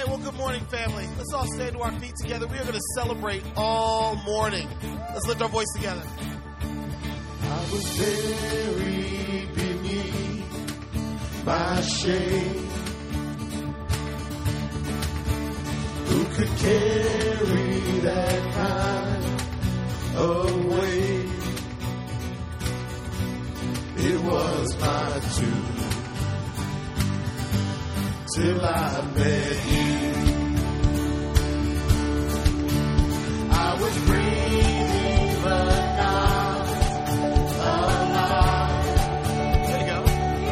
Well, good morning, family. Let's all stand to our feet together. We are going to celebrate all morning. Let's lift our voice together. I was buried beneath my shame. Who could carry that kind of weight? It was my tomb till I met you. I was breathing but not alive. There you go.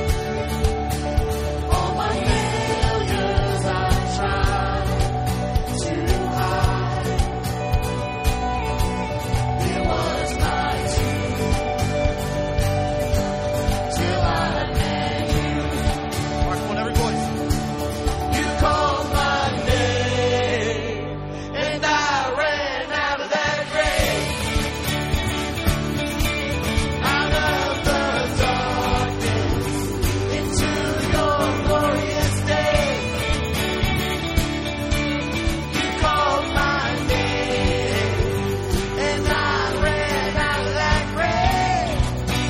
All my failures I tried to hide. It was my tomb till I met you. Mark, on every voice. You called my name, and I ran out of that grave, out of the darkness, into your glorious day. You called my name, and I ran out of that grave,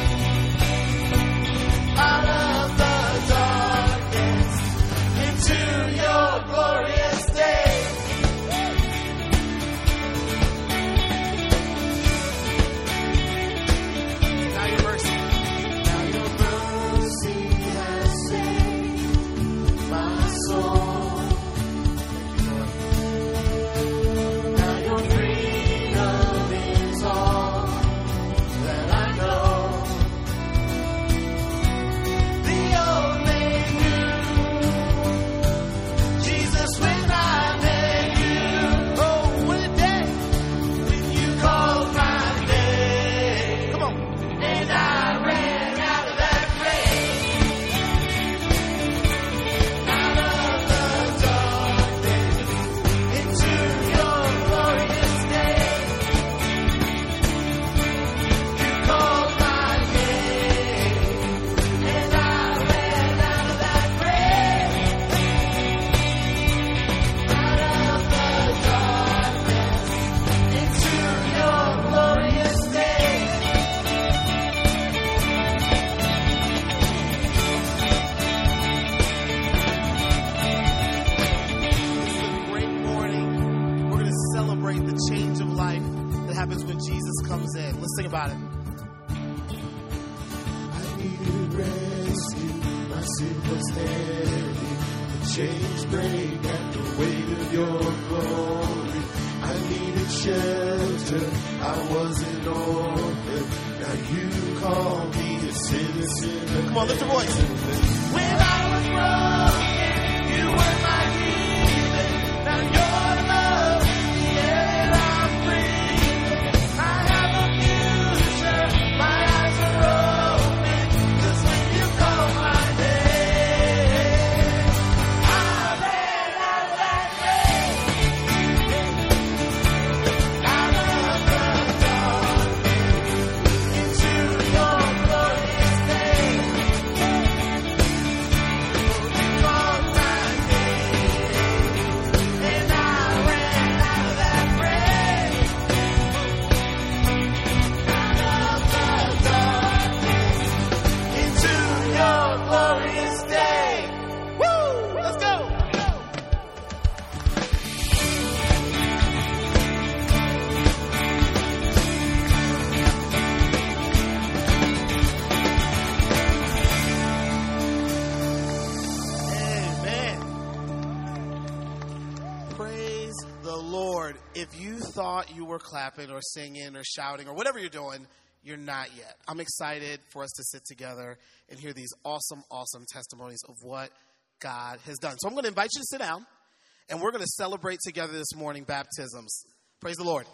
out of the darkness, into your glorious day. Now your mercy. Now your mercy has saved my soul. Now your freedom is all that I know. The old man knew Jesus when I met you. Oh, what a day when you called my name. Come on. And I ran out of that grave, out of the darkness, into your glorious day. You called my name, and I ran out of that grave, out of the darkness, into your glorious day. This is a great morning. We're going to celebrate the change of life that happens when Jesus comes in. Let's sing about it. I needed rescue, my sin was heavy, the chains break at the weight of your glory. I needed shelter, I was an orphan, now you call me a sinner. Come on, lift your voice. When I was broken, you were my healing, now your love is the air that I'm breathing. I have a future, my eyes are open, 'cause when you call my name, I ran out of that grave, out of the darkness, into your glorious day. You called my if you thought you were clapping or singing or shouting or whatever you're doing, you're not yet. I'm excited for us to sit together and hear these awesome, awesome testimonies of what God has done. So I'm going to invite you to sit down, and we're going to celebrate together this morning baptisms. Praise the Lord.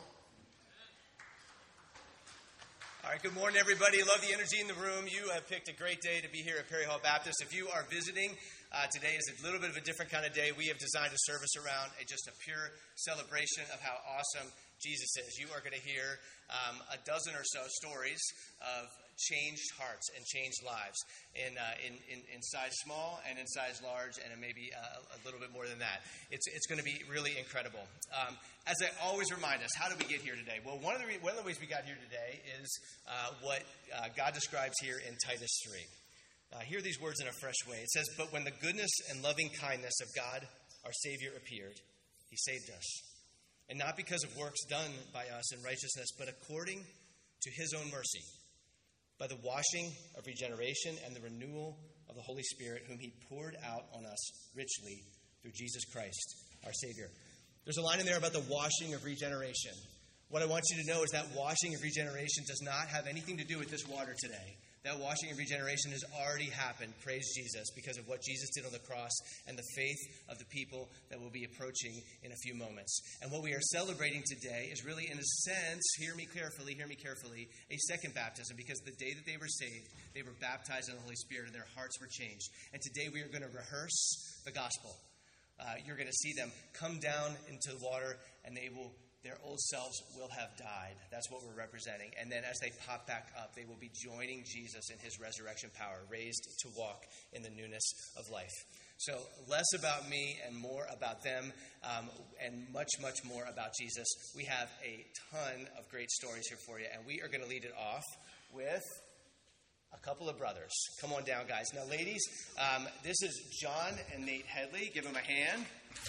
All right, good morning, everybody. Love the energy in the room. You have picked a great day to be here at Perry Hall Baptist. If you are visiting, today is a little bit of a different kind of day. We have designed a service around just a pure celebration of how awesome Jesus is. You are going to hear a dozen or so stories of changed hearts and changed lives in size small and in size large and maybe a little bit more than that. It's going to be really incredible. As I always remind us, how did we get here today? Well, one of the ways we got here today is what God describes here in Titus 3. Hear these words in a fresh way. It says, "But when the goodness and loving kindness of God, our Savior, appeared, He saved us. And not because of works done by us in righteousness, but according to His own mercy, by the washing of regeneration and the renewal of the Holy Spirit, whom He poured out on us richly through Jesus Christ, our Savior." There's a line in there about the washing of regeneration. What I want you to know is that washing of regeneration does not have anything to do with this water today. That washing and regeneration has already happened, praise Jesus, because of what Jesus did on the cross and the faith of the people that will be approaching in a few moments. And what we are celebrating today is really, in a sense, hear me carefully, a second baptism, because the day that they were saved, they were baptized in the Holy Spirit and their hearts were changed. And today we are going to rehearse the gospel. You're going to see them come down into the water and their old selves will have died. That's what we're representing. And then as they pop back up, they will be joining Jesus in His resurrection power, raised to walk in the newness of life. So less about me and more about them, and much, much more about Jesus. We have a ton of great stories here for you, and we are going to lead it off with a couple of brothers. Come on down, guys. Now, ladies, this is John and Nate Headley. Give them a hand.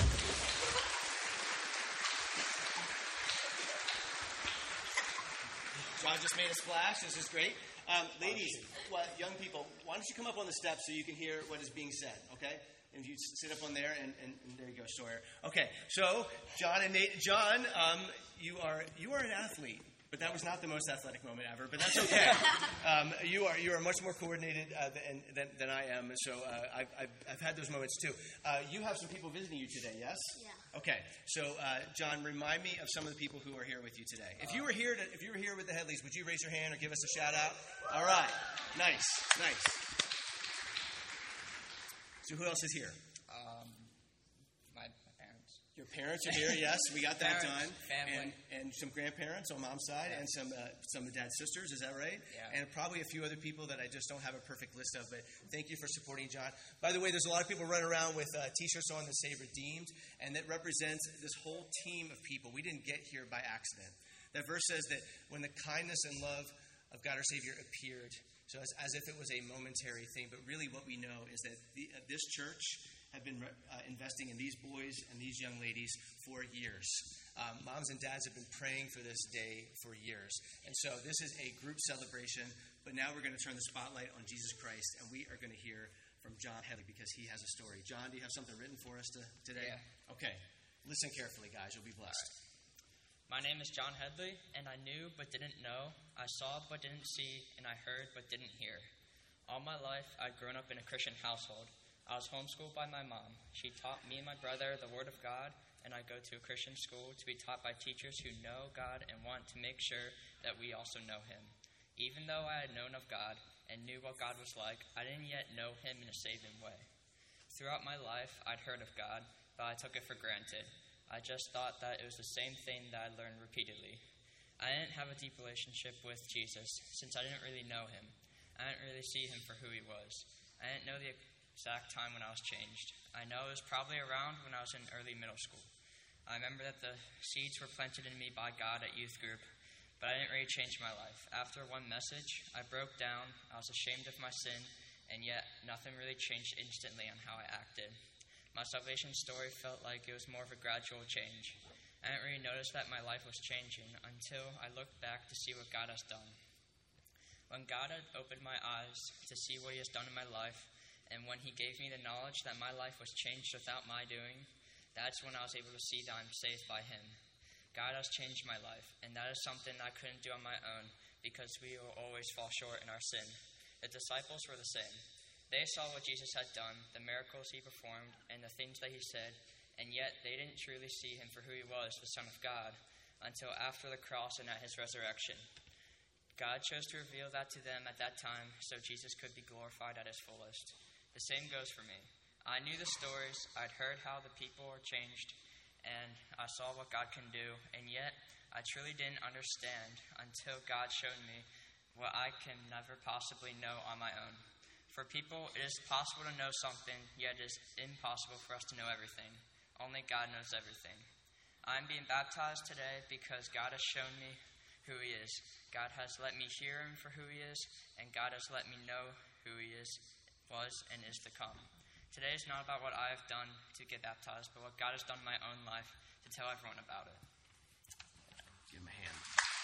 John just made a splash. This is great. Ladies, young people, why don't you come up on the steps so you can hear what is being said, okay? And you sit up on there, and there you go, Sawyer. Okay, so John and Nate. John, you are an athlete, but that was not the most athletic moment ever, but that's okay. You are much more coordinated than I am, so I've had those moments too. You have some people visiting you today, yes? Yeah. Okay, so John, remind me of some of the people who are here with you today. If you were here with the Headleys, would you raise your hand or give us a shout out? All right, nice. So who else is here? My parents. Your parents are here, yes, we got that done. Family. And some grandparents on mom's side, and some of dad's sisters, is that right? Yeah. And probably a few other people that I just don't have a perfect list of, but thank you for supporting John. By the way, there's a lot of people running around with t-shirts on that say Redeemed, and that represents this whole team of people. We didn't get here by accident. That verse says that when the kindness and love of God our Savior appeared, so as if it was a momentary thing, but really what we know is that this church have been investing in these boys and these young ladies for years. Moms and dads have been praying for this day for years. And so this is a group celebration, but now we're going to turn the spotlight on Jesus Christ, and we are going to hear from John Headley because he has a story. John, do you have something written for us today? Yeah. Okay. Listen carefully, guys. You'll be blessed. My name is John Headley, and I knew but didn't know. I saw but didn't see, and I heard but didn't hear. All my life, I'd grown up in a Christian household. I was homeschooled by my mom. She taught me and my brother the Word of God, and I go to a Christian school to be taught by teachers who know God and want to make sure that we also know Him. Even though I had known of God and knew what God was like, I didn't yet know Him in a saving way. Throughout my life, I'd heard of God, but I took it for granted. I just thought that it was the same thing that I learned repeatedly. I didn't have a deep relationship with Jesus since I didn't really know Him. I didn't really see Him for who He was. I didn't know the exact time when I was changed. I know it was probably around when I was in early middle school. I remember that the seeds were planted in me by God at youth group, but I didn't really change my life. After one message, I broke down. I was ashamed of my sin, and yet nothing really changed instantly on how I acted. My salvation story felt like it was more of a gradual change. I didn't really notice that my life was changing until I looked back to see what God has done. When God had opened my eyes to see what He has done in my life, and when He gave me the knowledge that my life was changed without my doing, that's when I was able to see that I'm saved by Him. God has changed my life, and that is something I couldn't do on my own because we will always fall short in our sin. The disciples were the same. They saw what Jesus had done, the miracles He performed, and the things that He said, and yet they didn't truly see Him for who He was, the Son of God, until after the cross and at His resurrection. God chose to reveal that to them at that time so Jesus could be glorified at His fullest. The same goes for me. I knew the stories, I'd heard how the people were changed, and I saw what God can do, and yet I truly didn't understand until God showed me what I can never possibly know on my own. For people, it is possible to know something, yet it is impossible for us to know everything. Only God knows everything. I'm being baptized today because God has shown me who He is. God has let me hear Him for who He is, and God has let me know who He is, was, and is to come. Today is not about what I have done to get baptized, but what God has done in my own life to tell everyone about it. Give him a hand.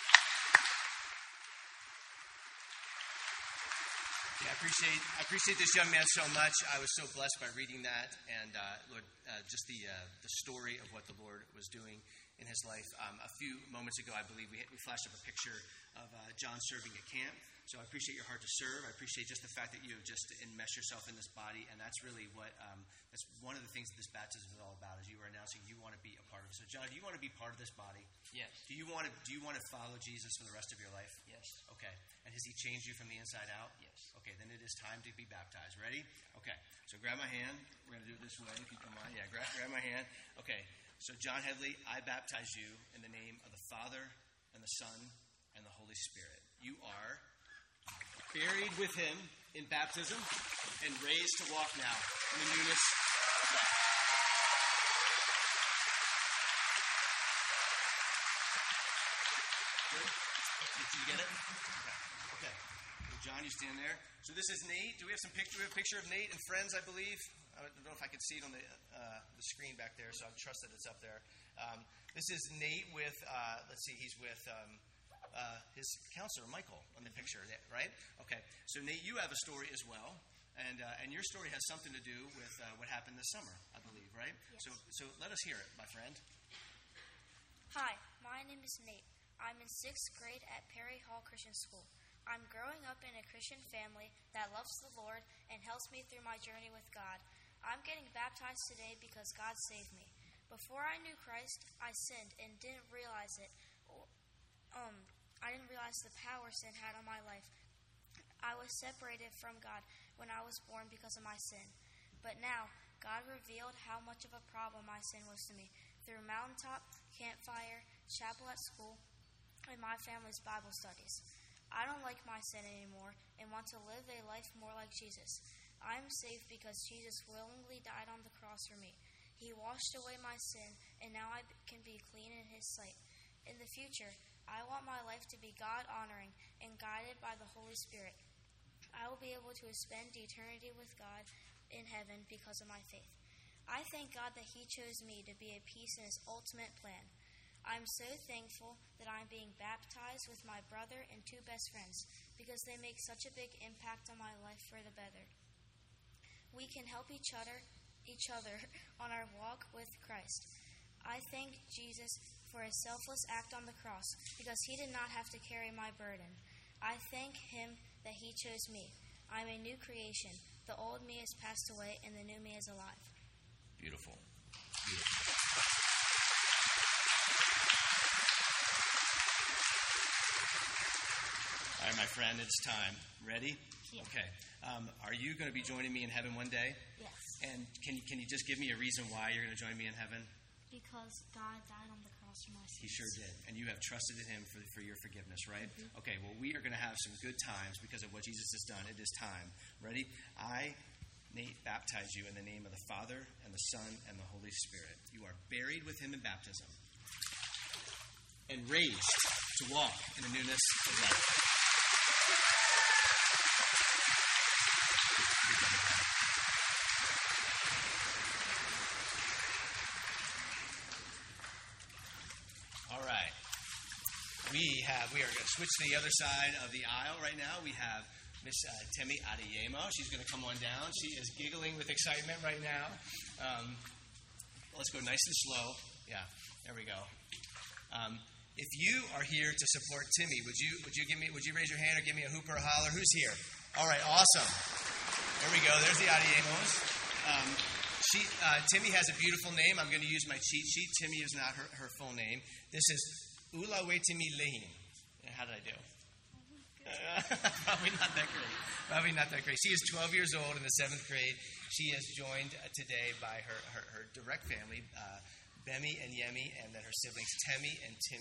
Yeah, I appreciate this young man so much. I was so blessed by reading that, and Lord, just the story of what the Lord was doing in his life. A few moments ago, I believe we flashed up a picture of John serving at camp. So I appreciate your heart to serve. I appreciate just the fact that you have just enmeshed yourself in this body, and that's really what that's one of the things that this baptism is all about. Is you are announcing you want to be a part of it. So John, do you want to be part of this body? Yes. Do you want to follow Jesus for the rest of your life? Yes. Okay. And has He changed you from the inside out? Yes. Okay. Then it is time to be baptized. Ready? Okay. So grab my hand. We're going to do it this way, if you don't mind. Yeah. Grab my hand. Okay. So John Headley, I baptize you in the name of the Father and the Son and the Holy Spirit. You are buried with Him in baptism and raised to walk now in the newness. Good? Did you get it? Okay. So John, you stand there. So this is Nate. Do we have a picture of Nate and friends, I believe? I don't know if I can see it on the screen back there, so I trust that it's up there. This is Nate with, he's with his counselor, Michael, on the picture, right? Okay. So Nate, you have a story as well, and your story has something to do with what happened this summer, I believe, right? Yes. So let us hear it, my friend. Hi, my name is Nate. I'm in 6th grade at Perry Hall Christian School. I'm growing up in a Christian family that loves the Lord and helps me through my journey with God. I'm getting baptized today because God saved me. Before I knew Christ, I sinned and didn't realize it. I didn't realize the power sin had on my life. I was separated from God when I was born because of my sin. But now, God revealed how much of a problem my sin was to me through mountaintop, campfire, chapel at school, and my family's Bible studies. I don't like my sin anymore and want to live a life more like Jesus. I'm saved because Jesus willingly died on the cross for me. He washed away my sin, and now I can be clean in His sight. In the future, I want my life to be God-honoring and guided by the Holy Spirit. I will be able to spend eternity with God in heaven because of my faith. I thank God that He chose me to be a piece in His ultimate plan. I'm so thankful that I'm being baptized with my brother and 2 best friends because they make such a big impact on my life for the better. We can help each other on our walk with Christ. I thank Jesus for His selfless act on the cross because He did not have to carry my burden. I thank Him that He chose me. I'm a new creation. The old me has passed away and the new me is alive. Beautiful. All right, my friend, it's time. Ready? Yes. Okay. Are you going to be joining me in heaven one day? Yes. And can you just give me a reason why you're going to join me in heaven? Because God died on the cross for my sins. He sure did. And you have trusted in Him for your forgiveness, right? Mm-hmm. Okay, well, we are going to have some good times because of what Jesus has done. It is time. Ready? I, Nate, baptize you in the name of the Father and the Son and the Holy Spirit. You are buried with Him in baptism and raised to walk in the newness of life. All right. We are going to switch to the other side of the aisle right now. We have Miss Temi Adeyemo. She's going to come on down. She is giggling with excitement right now. Let's go nice and slow. Yeah, there we go. If you are here to support Timmy, would you raise your hand or give me a hoop or a holler? Who's here? All right, awesome. There we go. There's the Adeyemos. Timmy has a beautiful name. I'm going to use my cheat sheet. Timmy is not her full name. This is Ulawetimi Lehin. How did I do? Probably not that great. She is 12 years old in the 7th grade. She is joined today by her direct family, Bemi and Yemi, and then her siblings Temi and Timmy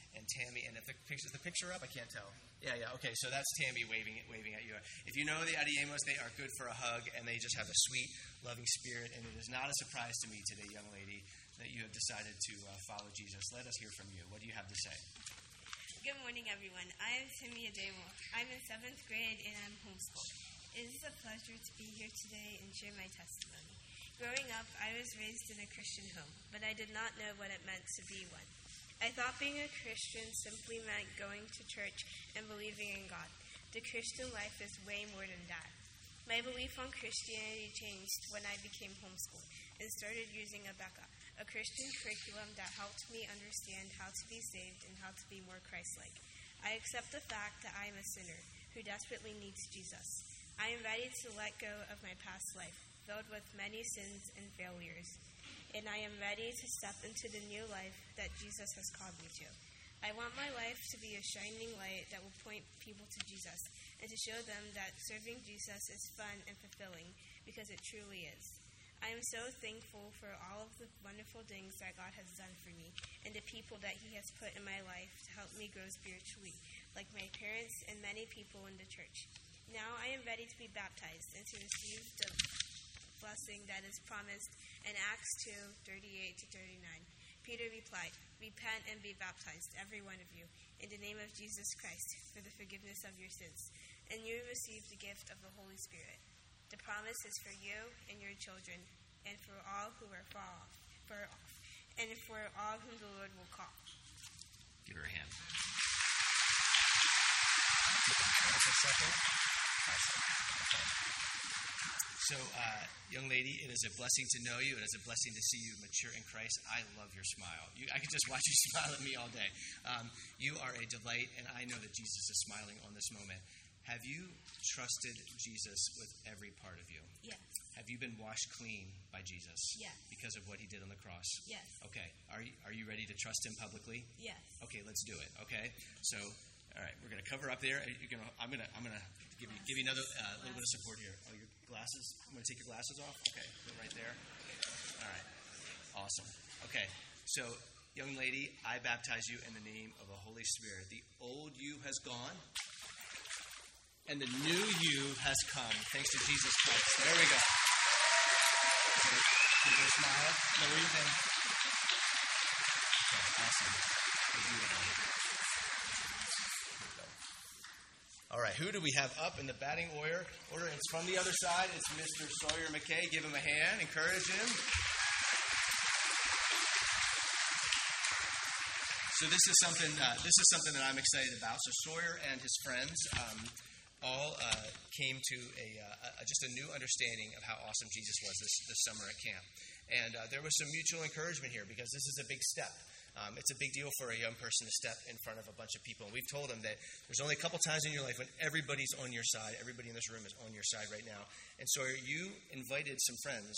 and Tammy. And if is the picture up? I can't tell. Yeah. Okay, so that's Tammy waving at you. If you know the Adiemos, they are good for a hug, and they just have a sweet, loving spirit. And it is not a surprise to me today, young lady, that you have decided to follow Jesus. Let us hear from you. What do you have to say? Good morning, everyone. I am Timmy Ademo. I'm in 7th grade, and I'm homeschooled. It is a pleasure to be here today and share my testimony. Growing up, I was raised in a Christian home, but I did not know what it meant to be one. I thought being a Christian simply meant going to church and believing in God. The Christian life is way more than that. My belief on Christianity changed when I became homeschooled and started using Abeka, a Christian curriculum that helped me understand how to be saved and how to be more Christ-like. I accept the fact that I am a sinner who desperately needs Jesus. I am ready to let go of my past life, filled with many sins and failures, and I am ready to step into the new life that Jesus has called me to. I want my life to be a shining light that will point people to Jesus and to show them that serving Jesus is fun and fulfilling because it truly is. I am so thankful for all of the wonderful things that God has done for me and the people that He has put in my life to help me grow spiritually, like my parents and many people in the church. Now I am ready to be baptized and to receive the blessing that is promised in Acts 2:38-39. Peter replied, "Repent and be baptized, every one of you, in the name of Jesus Christ, for the forgiveness of your sins, and you receive the gift of the Holy Spirit. The promise is for you and your children, and for all who are far off, and for all whom the Lord will call." Give her a hand. So, young lady, it is a blessing to know you. It is a blessing to see you mature in Christ. I love your smile. I could just watch you smile at me all day. You are a delight, and I know that Jesus is smiling on this moment. Have you trusted Jesus with every part of you? Yes. Have you been washed clean by Jesus? Yes. Because of what He did on the cross? Yes. Okay. Are you ready to trust Him publicly? Yes. Okay, let's do it. Okay. So, all right, we're going to cover up there. I'm going to give you another little bit of support here. Oh, your glasses? I'm going to take your glasses off. Okay, go right there. All right. Awesome. Okay. So, young lady, I baptize you in the name of the Holy Spirit. The old you has gone, and the new you has come, thanks to Jesus Christ. There we go. Give her a smile. Lower your head. Awesome. Beautiful. All right, who do we have up in the batting order? It's from the other side. It's Mr. Sawyer McKay. Give him a hand. Encourage him. So this is something that I'm excited about. So Sawyer and his friends all came to just a new understanding of how awesome Jesus was this summer at camp. And there was some mutual encouragement here because this is a big step. It's a big deal for a young person to step in front of a bunch of people. And we've told them that there's only a couple times in your life when everybody's on your side. Everybody in this room is on your side right now. And so you invited some friends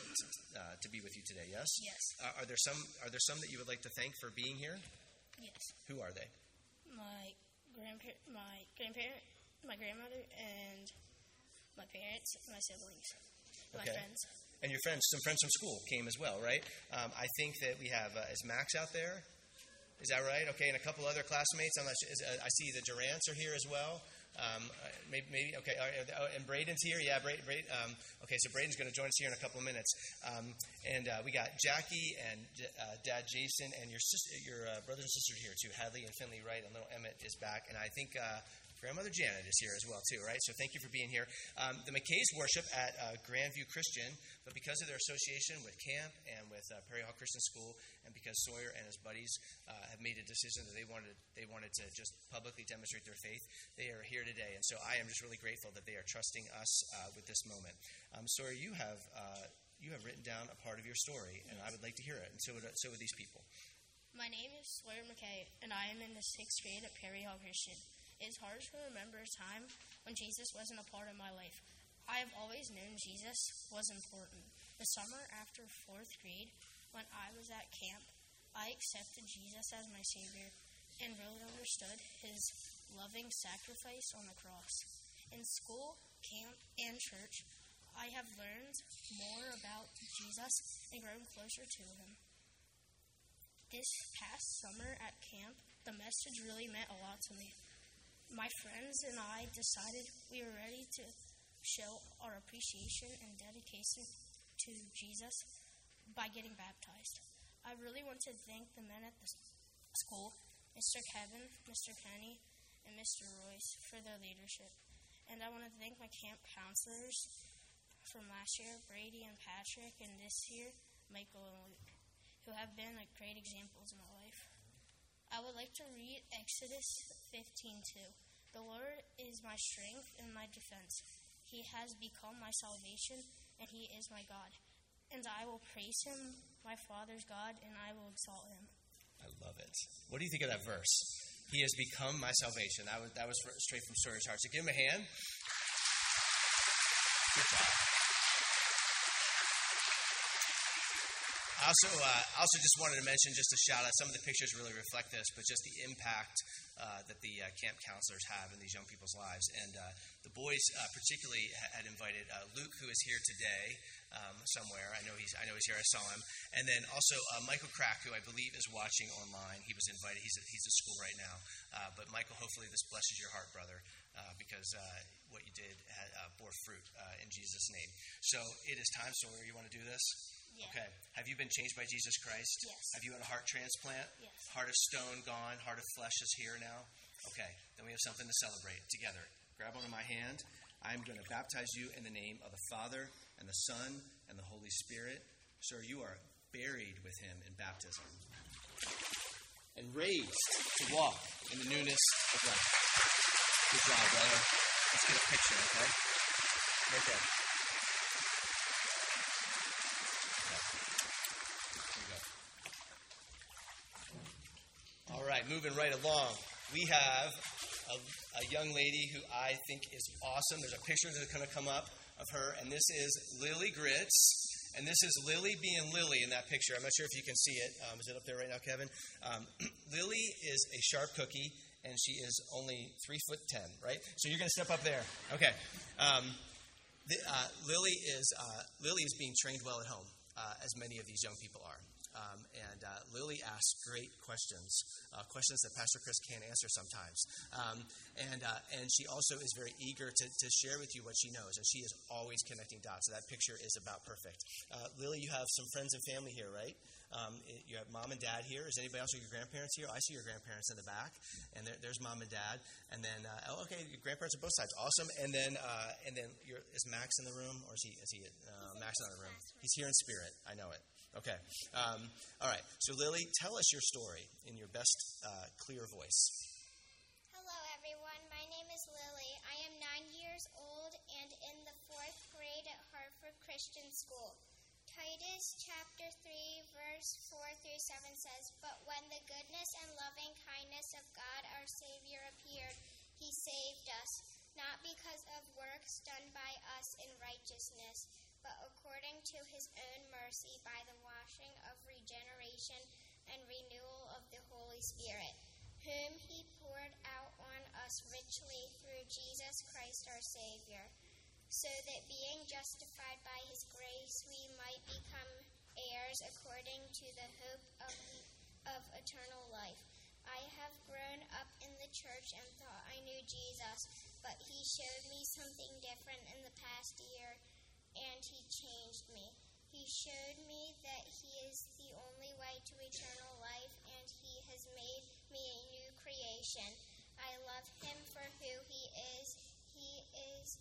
to be with you today, yes? Yes. Are there some that you would like to thank for being here? Yes. Who are they? My grandparent, my grandmother, and my parents, my siblings, my friends. And your friends, some friends from school came as well, right? I think that we have, is Max out there? Is that right? Okay, and a couple other classmates. I'm not sure, I see the Durants are here as well. Maybe okay. And Braden's here. Yeah, okay, so Braden's going to join us here in a couple of minutes. And we got Jackie and Dad Jason and your brothers and sisters here too. Hadley and Finley Wright and little Emmett is back. And I think Grandmother Janet is here as well too, right? So thank you for being here. The McKays worship at Grandview Christian, but because of their association with camp and with Perry Hall Christian School, and because Sawyer and his buddies have made a decision that they wanted to just publicly demonstrate their faith, they are here today. And so I am just really grateful that they are trusting us with this moment. Sawyer, you have written down a part of your story, and I would like to hear it, and so would these people. My name is Sawyer McKay, and I am in the 6th grade at Perry Hall Christian. It is hard to remember a time when Jesus wasn't a part of my life. I have always known Jesus was important. The summer after 4th grade, when I was at camp, I accepted Jesus as my Savior and really understood His loving sacrifice on the cross. In school, camp, and church, I have learned more about Jesus and grown closer to Him. This past summer at camp, the message really meant a lot to me. My friends and I decided we were ready to show our appreciation and dedication to Jesus by getting baptized. I really want to thank the men at the school, Mr. Kevin, Mr. Penny, and Mr. Royce for their leadership. And I want to thank my camp counselors from last year, Brady and Patrick, and this year, Michael and Luke, who have been great examples in my life. I would like to read Exodus 15:2. The Lord is my strength and my defense. He has become my salvation, and he is my God. And I will praise him, my Father's God, and I will exalt him. I love it. What do you think of that verse? He has become my salvation. That was straight from Sawyer's heart. So give him a hand. Good job. I also just wanted to mention, just a shout out, some of the pictures really reflect this, but just the impact that the camp counselors have in these young people's lives. And the boys particularly had invited Luke, who is here today somewhere. I know he's here. I saw him. And then also Michael Crack, who I believe is watching online. He was invited. He's at school right now. But Michael, hopefully this blesses your heart, brother, because what you did bore fruit in Jesus' name. So it is time. So you want to do this? Yeah. Okay. Have you been changed by Jesus Christ? Yes. Have you had a heart transplant? Yes. Heart of stone gone, heart of flesh is here now? Okay. Then we have something to celebrate together. Grab onto my hand. I'm going to baptize you in the name of the Father and the Son and the Holy Spirit. Sir, you are buried with him in baptism and raised to walk in the newness of life. Good job, brother. Let's get a picture, okay? Right there. All right, moving right along. We have a young lady who I think is awesome. There's a picture that's going to come up of her, and this is Lily Grits. And this is Lily being Lily in that picture. I'm not sure if you can see it. Is it up there right now, Kevin? Lily is a sharp cookie, and she is only 3'10", right? So you're going to step up there. Okay. Lily is being trained well at home, as many of these young people are. And Lily asks great questions that Pastor Chris can't answer sometimes. And she also is very eager to share with you what she knows, and she is always connecting dots. So that picture is about perfect. Lily, you have some friends and family here, right? You have mom and dad here. Is anybody else with your grandparents here? I see your grandparents in the back, and there's mom and dad. And then, okay, your grandparents on both sides, awesome. And then is Max in the room, or is he Max not in the room? He's here in spirit. I know it. Okay. All right. So, Lily, tell us your story in your best clear voice. Hello, everyone. My name is Lily. I am 9 years old and in the 4th grade at Hartford Christian School. Titus chapter 3, verse 4 through 7 says, "But when the goodness and loving kindness of God our Savior appeared, he saved us, not because of works done by us in righteousness, but according to his own mercy by the washing of regeneration and renewal of the Holy Spirit, whom he poured out on us richly through Jesus Christ our Savior, so that being justified by his grace we might become heirs according to the hope of eternal life. I have grown up in the church and thought I knew Jesus, but he showed me something different in the past year, and he changed me. He showed me that he is the only way to eternal life, and he has made me a new creation. I love him for who he is. He is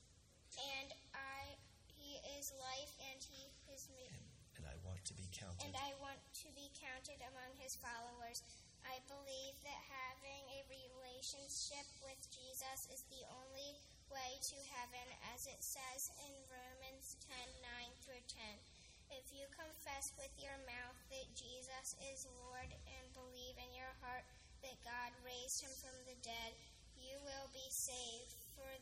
life, and he is me. And I want to be counted. And I want to be counted among his followers. I believe that having a relationship with Jesus is the only way to heaven, as it says in Romans 10:9-10. If you confess with your mouth that Jesus is Lord and believe in your heart that God raised him from the dead, you will be saved. With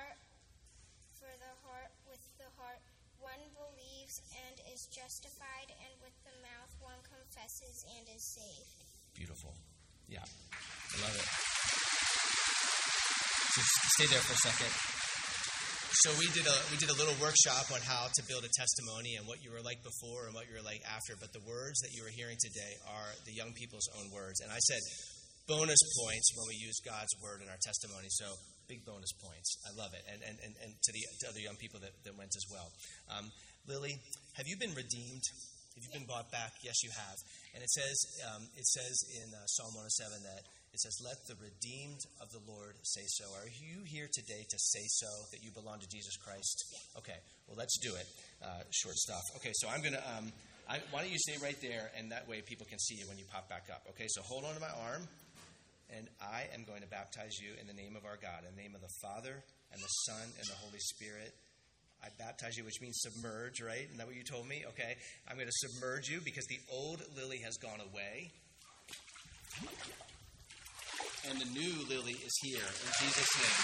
the heart one believes and is justified, and with the mouth one confesses and is saved. Beautiful. Yeah. I love it. So stay there for a second. So we did a little workshop on how to build a testimony and what you were like before and what you were like after. But the words that you were hearing today are the young people's own words. And I said bonus points when we use God's word in our testimony. So big bonus points. I love it. And to the other young people that went as well. Lily, have you been redeemed? Have you been bought back? Yes, you have. And it says in Psalm 107 that it says, "Let the redeemed of the Lord say so." Are you here today to say so, that you belong to Jesus Christ? Yeah. Okay, well, let's do it. Short stuff. Okay, so I'm going to, why don't you stay right there, and that way people can see you when you pop back up. Okay, so hold on to my arm, and I am going to baptize you in the name of our God, in the name of the Father, and the Son, and the Holy Spirit. I baptize you, which means submerge, right? Isn't that what you told me? Okay, I'm going to submerge you because the old Lily has gone away. And the new Lily is here, in Jesus' name.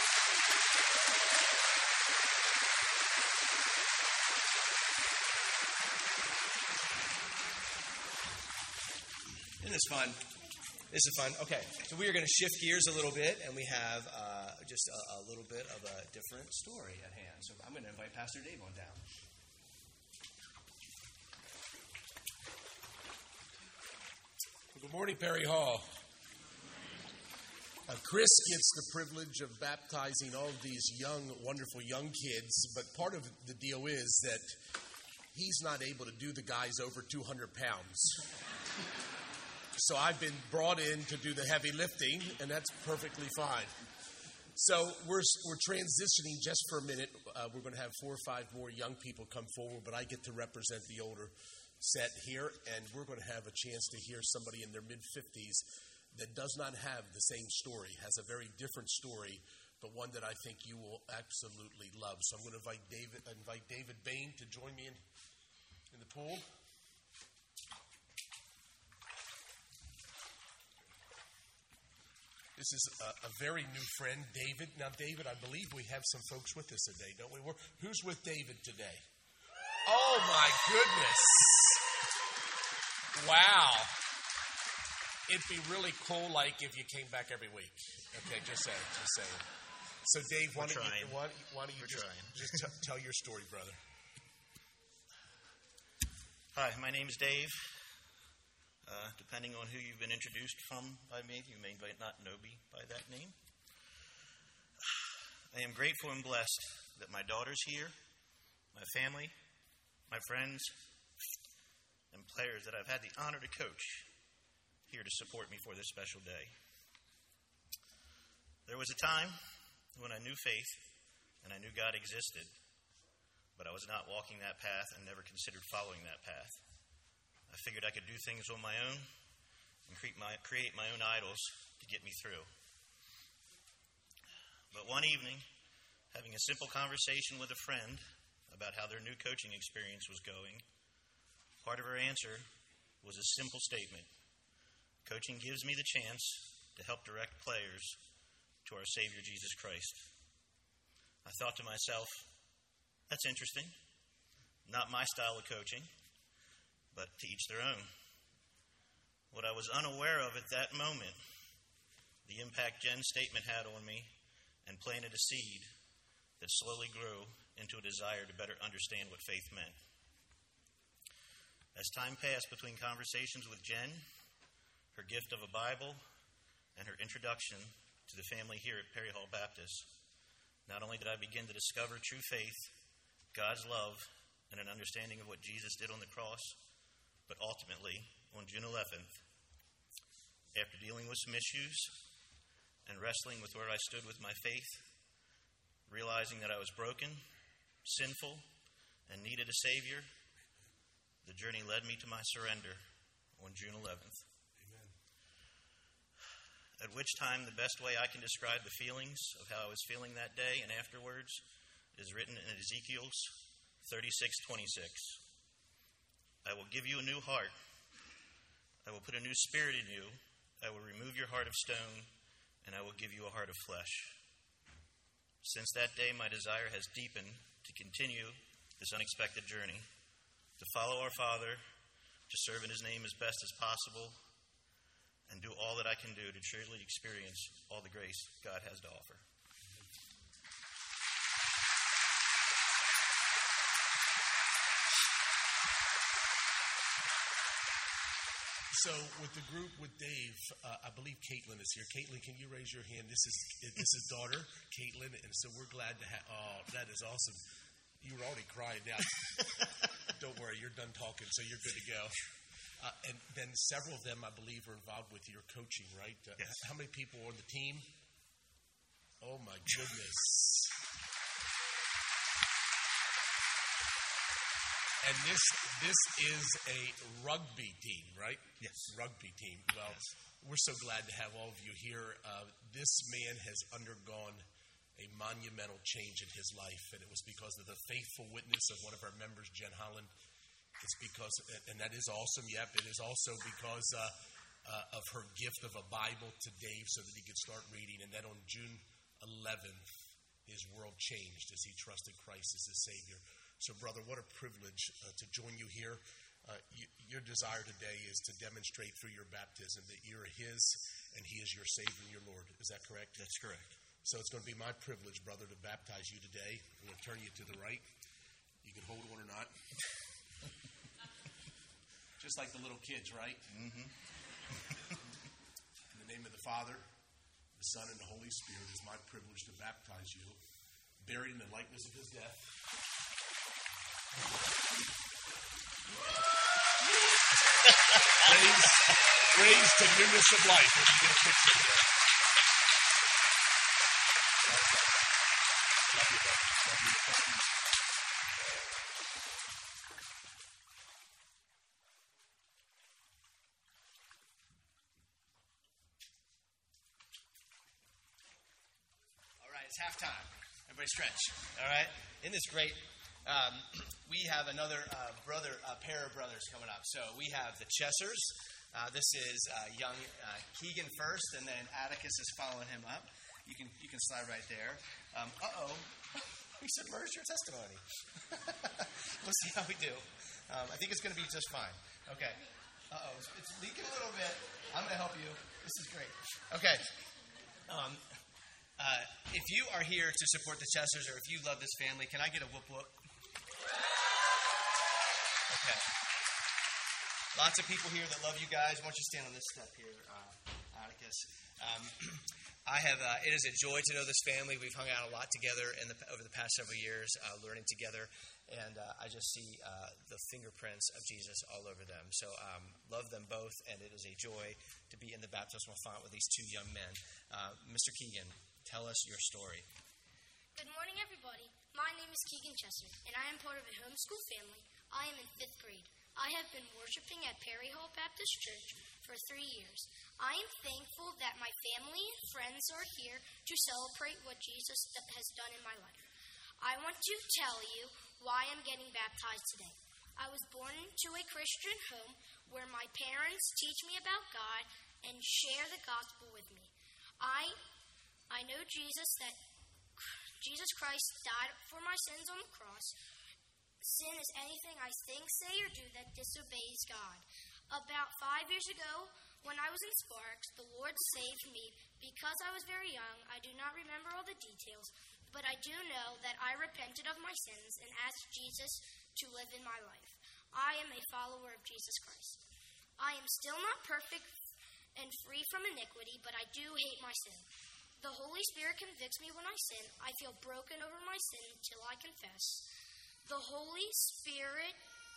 Isn't this fun? This is fun. Okay, so we are going to shift gears a little bit, and we have just a little bit of a different story at hand. So I'm going to invite Pastor Dave on down. Good morning, Perry Hall. Chris gets the privilege of baptizing all of these young, wonderful young kids, but part of the deal is that he's not able to do the guys over 200 pounds. So I've been brought in to do the heavy lifting, and that's perfectly fine. So we're transitioning just for a minute. We're going to have 4 or 5 more young people come forward, but I get to represent the older set here, and we're going to have a chance to hear somebody in their mid-50s that does not have the same story, has a very different story, but one that I think you will absolutely love. So I'm going to invite David Bain to join me in the pool. This is a very new friend, David. Now, David, I believe we have some folks with us today, don't we? Who's with David today? Oh, my goodness. Wow. It'd be really cool, like, if you came back every week. Okay, just saying. So, Dave, why don't you just tell your story, brother? Hi, my name is Dave. Depending on who you've been introduced from by me, you may not know me by that name. I am grateful and blessed that my daughter's here, my family, my friends, and players that I've had the honor to coach here to support me for this special day. There was a time when I knew faith and I knew God existed, but I was not walking that path and never considered following that path. I figured I could do things on my own and create my own idols to get me through. But one evening, having a simple conversation with a friend about how their new coaching experience was going, part of her answer was a simple statement: coaching gives me the chance to help direct players to our Savior Jesus Christ. I thought to myself, that's interesting. Not my style of coaching, but to each their own. What I was unaware of at that moment, the impact Jen's statement had on me, and planted a seed that slowly grew into a desire to better understand what faith meant. As time passed between conversations with Jen, her gift of a Bible, and her introduction to the family here at Perry Hall Baptist, not only did I begin to discover true faith, God's love, and an understanding of what Jesus did on the cross, but ultimately, on June 11th, after dealing with some issues and wrestling with where I stood with my faith, realizing that I was broken, sinful, and needed a Savior, the journey led me to my surrender on June 11th. Amen. At which time, the best way I can describe the feelings of how I was feeling that day and afterwards is written in Ezekiel's 36:26. I will give you a new heart. I will put a new spirit in you. I will remove your heart of stone, and I will give you a heart of flesh. Since that day, my desire has deepened to continue this unexpected journey, to follow our Father, to serve in His name as best as possible, and do all that I can do to truly experience all the grace God has to offer. So with the group with Dave, I believe Caitlin is here. Caitlin, can you raise your hand? This is daughter, Caitlin, and so we're glad to have. Oh, that is awesome. You were already crying now. Don't worry, you're done talking, so you're good to go. And then several of them, I believe, are involved with your coaching, right? Yes. How many people are on the team? Oh my goodness. And this is a rugby team, right? Yes. Rugby team. Well, we're so glad to have all of you here. This man has undergone a monumental change in his life, and it was because of the faithful witness of one of our members, Jen Holland. It's because, and that is awesome, yep, it is also because of her gift of a Bible to Dave so that he could start reading. And then on June 11th, his world changed as he trusted Christ as his Savior. So, brother, what a privilege to join you here. Your desire today is to demonstrate through your baptism that you're his and he is your Savior and your Lord. Is that correct? That's correct. So it's going to be my privilege, brother, to baptize you today. I'm going to turn you to the right. You can hold on or not. Just like the little kids, right? Mm-hmm. In the name of the Father, the Son, and the Holy Spirit, it's my privilege to baptize you, buried in the likeness of his death. Praise to newness of life. Get a picture there. All right, it's halftime. Everybody stretch. All right? Isn't this great? We have another pair of brothers coming up. So we have the Chessers. This is young Keegan first, and then Atticus is following him up. You can slide right there. We submerged your testimony. We'll see how we do. I think it's going to be just fine. Okay. It's leaking a little bit. I'm going to help you. This is great. Okay. If you are here to support the Chessers, or if you love this family, can I get a whoop whoop? Okay. Lots of people here that love you guys. Why don't you stand on this step here, Atticus? It is a joy to know this family. We've hung out a lot together over the past several years, learning together, and I just see the fingerprints of Jesus all over them. So love them both, and it is a joy to be in the baptismal font with these two young men. Mr. Keegan, tell us your story. Good morning, everybody. My name is Keegan Chester, and I am part of a homeschool family. I am in 5th grade. I have been worshiping at Perry Hall Baptist Church for 3 years. I am thankful that my family and friends are here to celebrate what Jesus has done in my life. I want to tell you why I'm getting baptized today. I was born into a Christian home where my parents teach me about God and share the gospel with me. I know that Jesus Christ died for my sins on the cross. Sin is anything I think, say, or do that disobeys God. About 5 years ago, when I was in Sparks, the Lord saved me. Because I was very young, I do not remember all the details, but I do know that I repented of my sins and asked Jesus to live in my life. I am a follower of Jesus Christ. I am still not perfect and free from iniquity, but I do hate my sin. The Holy Spirit convicts me when I sin. I feel broken over my sin until I confess. The Holy Spirit,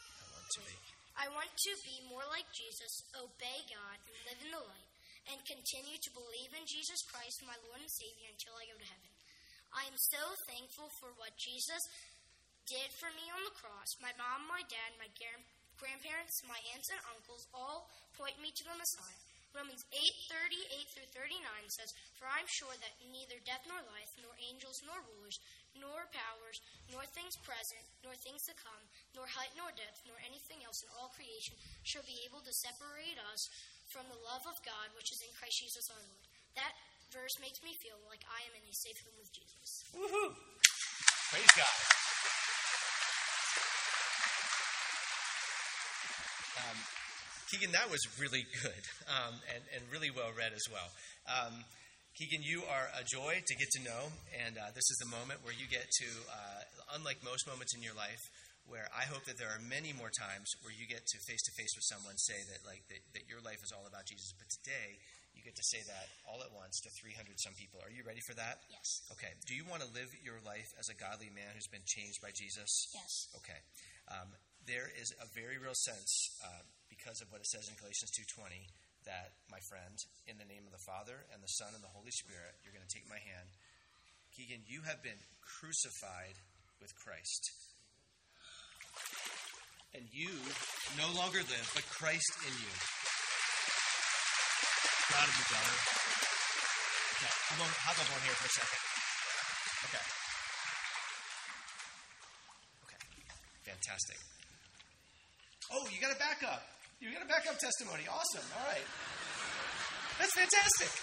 I want to be more like Jesus, obey God, and live in the light, and continue to believe in Jesus Christ, my Lord and Savior, until I go to heaven. I am so thankful for what Jesus did for me on the cross. My mom, my dad, my grandparents, my aunts and uncles all point me to the Messiah. Romans 8:38-39 says, "For I am sure that neither death nor life, nor angels nor rulers, nor powers, nor things present, nor things to come, nor height nor depth, nor anything else in all creation shall be able to separate us from the love of God, which is in Christ Jesus our Lord." That verse makes me feel like I am in a safe home with Jesus. Woohoo! Praise God. Keegan, that was really good and really well read as well. Keegan, you are a joy to get to know, and this is the moment where you get to, unlike most moments in your life, where I hope that there are many more times where you get to face with someone say that your life is all about Jesus. But today, you get to say that all at once to 300 some people. Are you ready for that? Yes. Okay. Do you want to live your life as a godly man who's been changed by Jesus? Yes. Okay. There is a very real sense, because of what it says in Galatians 2:20, that, my friend, in the name of the Father and the Son and the Holy Spirit, you're going to take my hand. Keegan, you have been crucified with Christ. And you no longer live, but Christ in you. Proud of you, brother. Okay, hop up on here for a second. Okay. Okay, fantastic. Oh, you got a backup. You got a backup testimony. Awesome. All right. That's fantastic.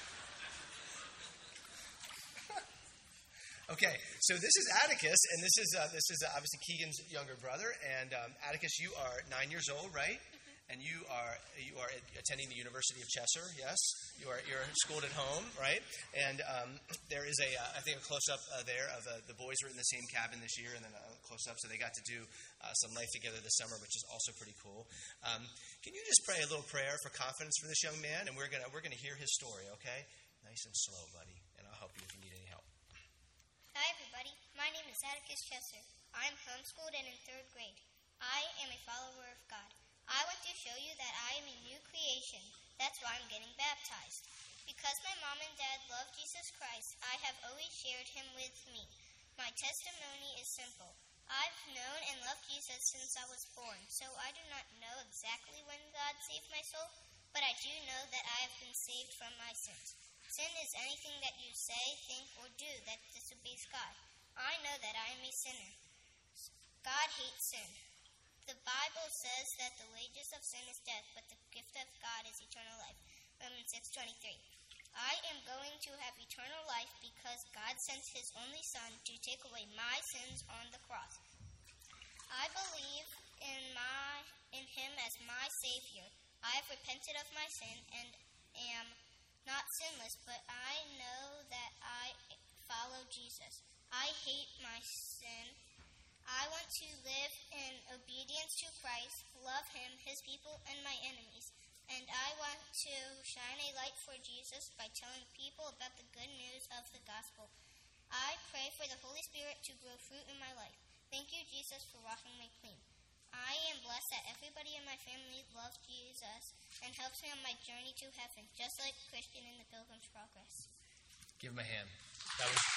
Okay, so this is Atticus, and this is obviously Keegan's younger brother. And Atticus, you are 9 years old, right? And you are attending the University of Chester. Yes, you're schooled at home, right? And there is I think a close up there of the boys were in the same cabin this year, and then a close up, so they got to do some life together this summer, which is also pretty cool. Can you just pray a little prayer for confidence for this young man, and we're gonna hear his story, okay? Nice and slow, buddy, and I'll help you if you need any help. Hi, everybody. My name is Atticus Chester. I'm homeschooled and in 3rd grade. I am a follower of God. I want to show you that I am a new creation. That's why I'm getting baptized. Because my mom and dad love Jesus Christ, I have always shared him with me. My testimony is simple. I've known and loved Jesus since I was born, so I do not know exactly when God saved my soul, but I do know that I have been saved from my sins. Sin is anything that you say, think, or do that disobeys God. I know that I am a sinner. God hates sin. The Bible says that the wages of sin is death, but the gift of God is eternal life. Romans 6:23. I am going to have eternal life because God sent his only Son to take away my sins on the cross. I believe in him as my Savior. I have repented of my sin and am not sinless, but I know that I follow Jesus. I hate my sin. I want to live in obedience to Christ, love him, his people, and my enemies. And I want to shine a light for Jesus by telling people about the good news of the gospel. I pray for the Holy Spirit to grow fruit in my life. Thank you, Jesus, for washing me clean. I am blessed that everybody in my family loves Jesus and helps me on my journey to heaven, just like Christian in the Pilgrim's Progress. Give him a hand. That was...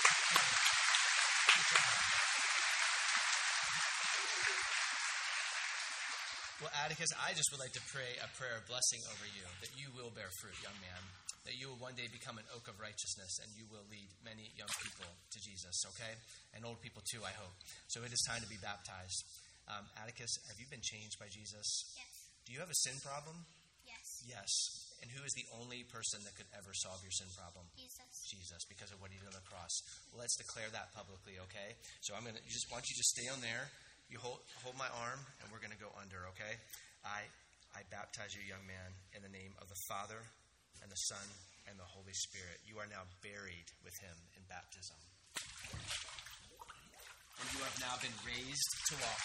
Well, Atticus, I just would like to pray a prayer of blessing over you, that you will bear fruit, young man, that you will one day become an oak of righteousness, and you will lead many young people to Jesus, okay? And old people too, I hope. So it is time to be baptized. Atticus, have you been changed by Jesus? Yes. Do you have a sin problem? Yes. Yes. And who is the only person that could ever solve your sin problem? Jesus. Jesus, because of what he did on the cross. Well, let's declare that publicly, okay? So I want you to stay on there. You hold my arm, and we're going to go under, okay? I baptize you, young man, in the name of the Father and the Son and the Holy Spirit. You are now buried with him in baptism. And you have now been raised to walk.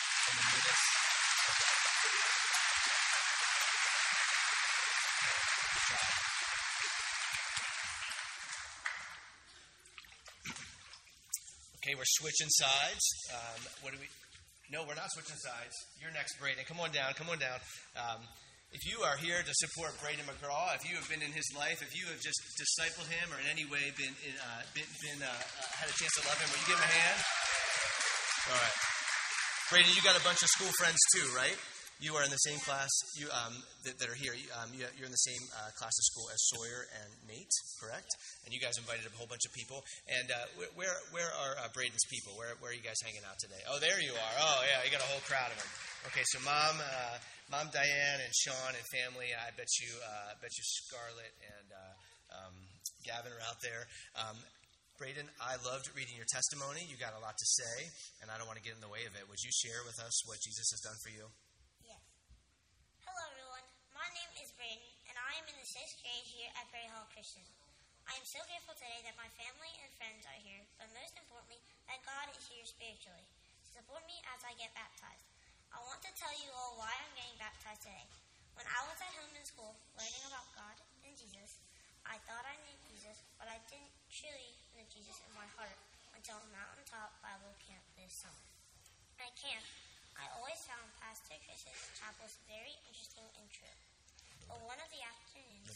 Okay, we're switching sides. No, we're not switching sides. You're next, Braden. Come on down. If you are here to support Braden McGraw, if you have been in his life, if you have just discipled him or in any way had a chance to love him, will you give him a hand? All right. Braden, you got a bunch of school friends too, right? You are in the same class that are here. You're in the same class of school as Sawyer and Nate, correct? And you guys invited a whole bunch of people. And where are Braden's people? Where are you guys hanging out today? Oh, there you are. Oh, yeah, you got a whole crowd of them. Okay, so Mom Diane and Sean and family. I bet you Scarlett and Gavin are out there. Braden, I loved reading your testimony. You got a lot to say, and I don't want to get in the way of it. Would you share with us what Jesus has done for you? Yes. Hello, everyone. My name is Braden, and I am in the 6th grade here at Perry Hall Christian. I am so grateful today that my family and friends are here, but most importantly, that God is here spiritually. Support me as I get baptized. I want to tell you all why I'm getting baptized today. When I was at home in school learning about God and Jesus, I thought I knew Jesus, but I didn't truly know Jesus in my heart until Mountaintop Bible Camp this summer. At camp, I always found Pastor Chris's chapels very interesting and true. But one of the afternoons,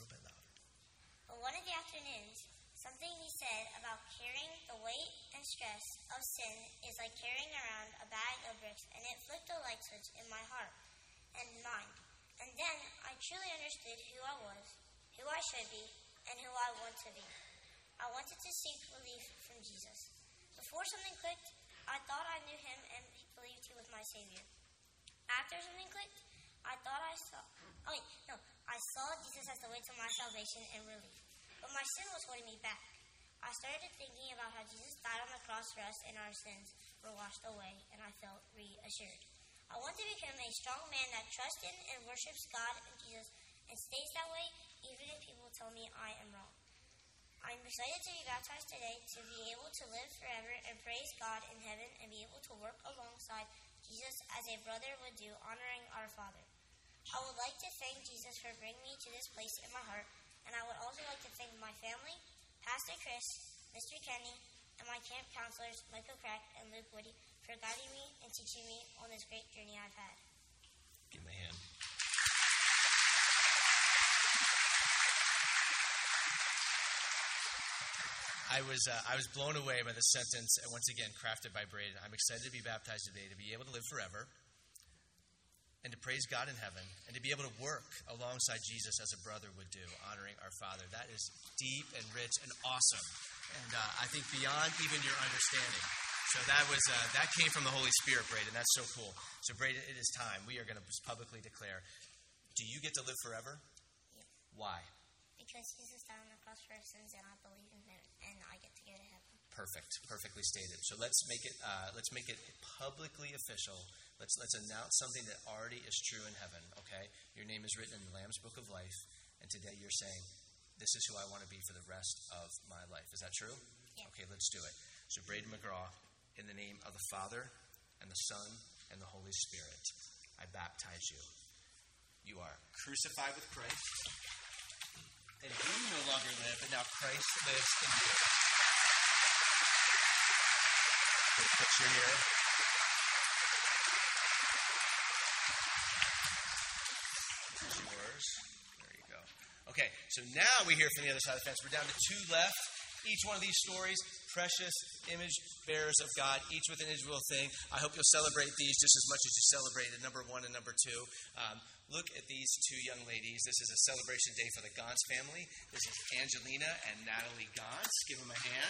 something he said about carrying the weight and stress of sin is like carrying around a bag of bricks, and it flipped a light switch in my heart and mind. And then I truly understood who I was, who I should be, and who I want to be. I wanted to seek relief from Jesus. Before something clicked, I thought I knew him and believed he was my Savior. After something clicked, I saw Jesus as the way to my salvation and relief. But my sin was holding me back. I started thinking about how Jesus died on the cross for us and our sins were washed away, and I felt reassured. I want to become a strong man that trusts in and worships God and Jesus and stays that way even if people tell me I am wrong. I'm excited to be baptized today to be able to live forever and praise God in heaven and be able to work alongside Jesus as a brother would do, honoring our Father. I would like to thank Jesus for bringing me to this place in my heart, and I would also like to thank my family, Pastor Chris, Mr. Kenny, and my camp counselors, Michael Crack and Luke Woody, for guiding me and teaching me on this great journey I've had. Give him a hand. I was blown away by the sentence, and once again, crafted by Braden. I'm excited to be baptized today, to be able to live forever, and to praise God in heaven, and to be able to work alongside Jesus as a brother would do, honoring our Father. That is deep and rich and awesome, and I think beyond even your understanding. So that came from the Holy Spirit, Braden. That's so cool. So, Braden, it is time. We are going to publicly declare, do you get to live forever? Yeah. Why? Because Jesus died on the cross for our sins, and I believe in him, and I get to go to heaven. Perfect. Perfectly stated. So let's make it publicly official. Let's announce something that already is true in heaven. Okay, your name is written in the Lamb's Book of Life, and today you're saying, "This is who I want to be for the rest of my life." Is that true? Yeah. Okay, let's do it. So, Braden McGraw, in the name of the Father and the Son and the Holy Spirit, I baptize you. You are crucified with Christ. And you no longer live, but now Christ lives in you. Picture here. This is yours. There you go. Okay, so now we hear from the other side of the fence. We're down to two left. Each one of these stories, precious image bearers of God, each with an individual thing. I hope you'll celebrate these just as much as you celebrated number 1 and number 2. Look at these two young ladies. This is a celebration day for the Gauntz family. This is Angelina and Natalie Gauntz. Give them a hand.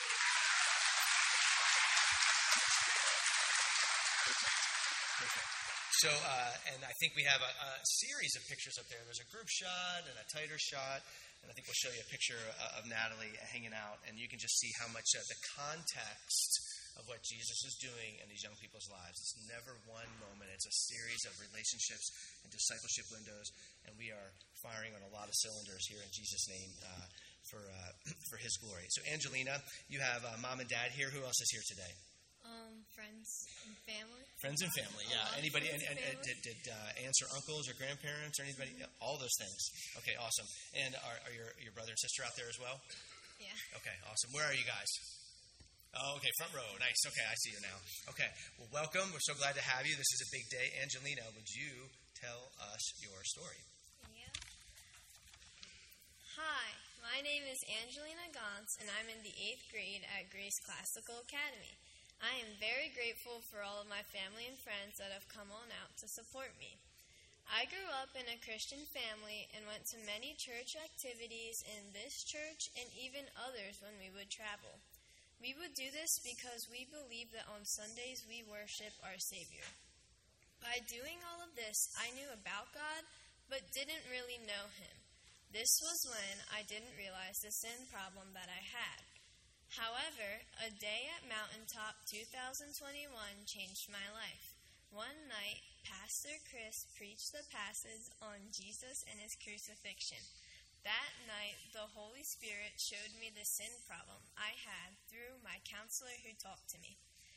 Perfect. So, and I think we have a series of pictures up there. There's a group shot and a tighter shot. And I think we'll show you a picture of Natalie hanging out. And you can just see how much the context of what Jesus is doing in these young people's lives. It's never one moment. It's a series of relationships and discipleship windows. And we are firing on a lot of cylinders here in Jesus' name for his glory. So, Angelina, you have mom and dad here. Who else is here today? Friends and family. Friends and family, yeah. Anybody? And did aunts or uncles or grandparents or anybody? Yeah, all those things. Okay, awesome. And are your brother and sister out there as well? Yeah. Okay, awesome. Where are you guys? Oh, okay, front row. Nice. Okay, I see you now. Okay, well, welcome. We're so glad to have you. This is a big day. Angelina, would you tell us your story? Yeah. Hi, my name is Angelina Gauntz, and I'm in the 8th grade at Grace Classical Academy. I am very grateful for all of my family and friends that have come on out to support me. I grew up in a Christian family and went to many church activities in this church and even others when we would travel. We would do this because we believe that on Sundays we worship our Savior. By doing all of this, I knew about God, but didn't really know Him. This was when I didn't realize the sin problem that I had. However, a day at Mountaintop 2021 changed my life. One night, Pastor Chris preached the passage on Jesus and his crucifixion. That night, the Holy Spirit showed me the sin problem I had through my counselor who talked to me.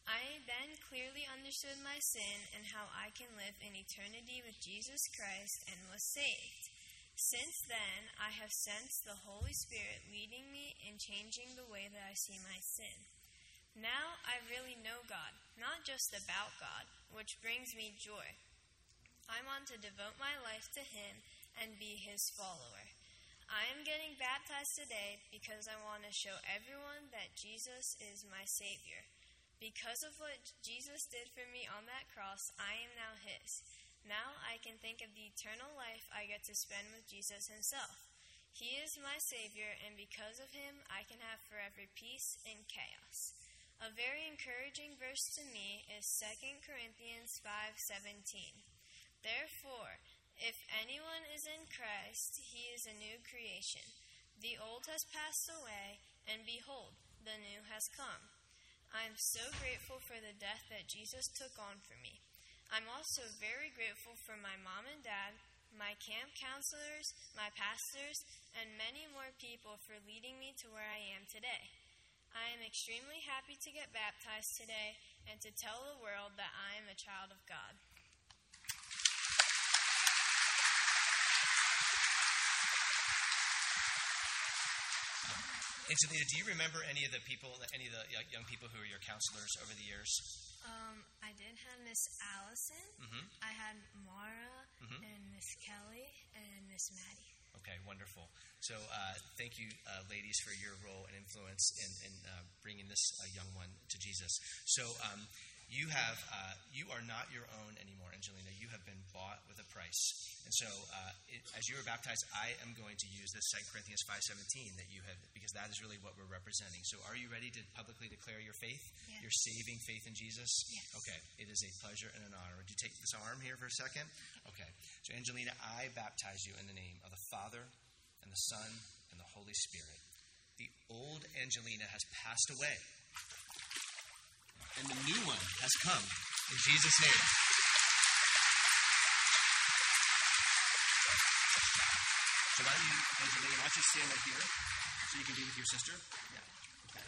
I then clearly understood my sin and how I can live in eternity with Jesus Christ and was saved. Since then, I have sensed the Holy Spirit leading me and changing the way that I see my sin. Now I really know God, not just about God, which brings me joy. I want to devote my life to Him and be His follower. I am getting baptized today because I want to show everyone that Jesus is my Savior. Because of what Jesus did for me on that cross, I am now His. Now I can think of the eternal life I get to spend with Jesus Himself. He is my Savior, and because of Him, I can have forever peace in chaos. A very encouraging verse to me is 2 Corinthians 5:17. Therefore, if anyone is in Christ, he is a new creation. The old has passed away, and behold, the new has come. I am so grateful for the death that Jesus took on for me. I'm also very grateful for my mom and dad, my camp counselors, my pastors, and many more people for leading me to where I am today. I am extremely happy to get baptized today and to tell the world that I am a child of God. Angelina, do you remember any of the young people who were your counselors over the years? I did have Miss Allison. Mm-hmm. I had Mara and Miss Kelly and Miss Maddie. Okay, wonderful. So thank you, ladies, for your role and influence in bringing this young one to Jesus. So you are not your own anymore, Angelina. You have been bought with a price. And so as you were baptized, I am going to use this 2 Corinthians 5:17 that you have, because that is really what we're representing. So are you ready to publicly declare your faith, your saving faith in Jesus? Yes. Okay, it is a pleasure and an honor. Would you take this arm here for a second? Okay. So Angelina, I baptize you in the name of the Father and the Son and the Holy Spirit. The old Angelina has passed away, and the new one has come in Jesus' name. So why don't you, Angelina, why don't you stand right here so you can be with your sister? Yeah. Okay.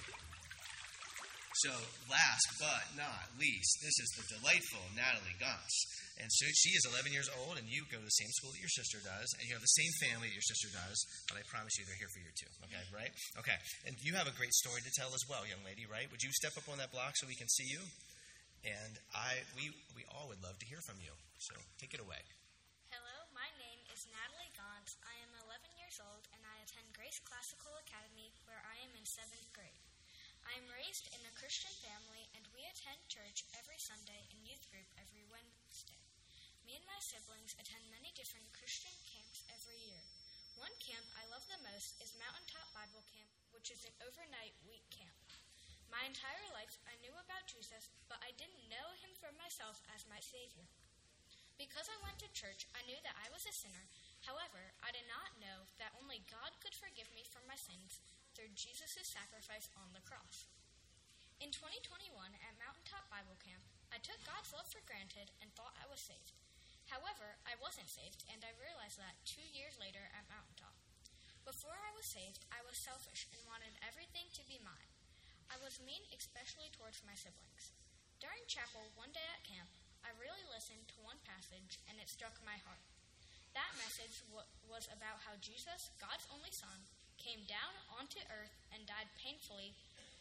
So last but not least, this is the delightful Natalie Gantz. And so she is 11 years old, and you go to the same school that your sister does, and you have the same family that your sister does, but I promise you they're here for you too. Okay, right? Okay. And you have a great story to tell as well, young lady, right? Would you step up on that block so we can see you? And we all would love to hear from you. So take it away. Hello, my name is Natalie Gantz. I am 11 years old, and I attend Grace Classical Academy, where I am in 7th grade. I am raised in a Christian family, and we attend church every Sunday and youth group every Wednesday. Me and my siblings attend many different Christian camps every year. One camp I love the most is Mountaintop Bible Camp, which is an overnight week camp. My entire life I knew about Jesus, but I didn't know Him for myself as my Savior. Because I went to church, I knew that I was a sinner. However, I did not know that only God could forgive me for my sins through Jesus' sacrifice on the cross. In 2021, at Mountaintop Bible Camp, I took God's love for granted and thought I was saved. However, I wasn't saved, and I realized that 2 years later at Mountaintop. Before I was saved, I was selfish and wanted everything to be mine. I was mean, especially towards my siblings. During chapel one day at camp, I really listened to one passage, and it struck my heart. That message was about how Jesus, God's only Son, came down onto earth and died painfully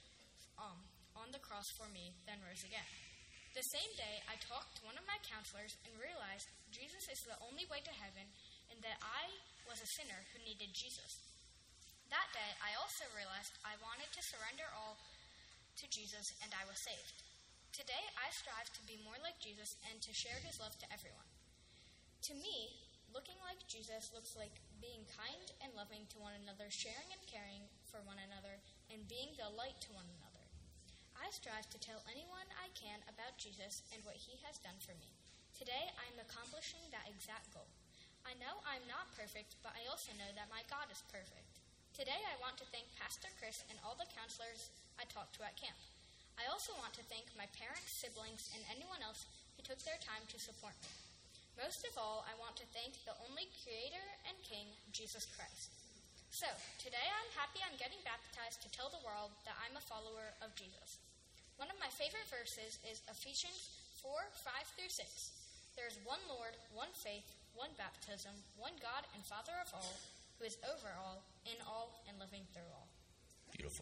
on the cross for me, then rose again. The same day, I talked to one of my counselors and realized Jesus is the only way to heaven and that I was a sinner who needed Jesus. That day, I also realized I wanted to surrender all to Jesus, and I was saved. Today, I strive to be more like Jesus and to share His love to everyone. To me, looking like Jesus looks like being kind and loving to one another, sharing and caring for one another, and being the light to one another. I strive to tell anyone I can about Jesus and what He has done for me. Today, I'm accomplishing that exact goal. I know I'm not perfect, but I also know that my God is perfect. Today, I want to thank Pastor Chris and all the counselors I talked to at camp. I also want to thank my parents, siblings, and anyone else who took their time to support me. Most of all, I want to thank the only Creator and King, Jesus Christ. So, today I'm happy I'm getting baptized to tell the world that I'm a follower of Jesus. One of my favorite verses is Ephesians 4:5-6. There is one Lord, one faith, one baptism, one God and Father of all, who is over all, in all, and living through all. Beautiful.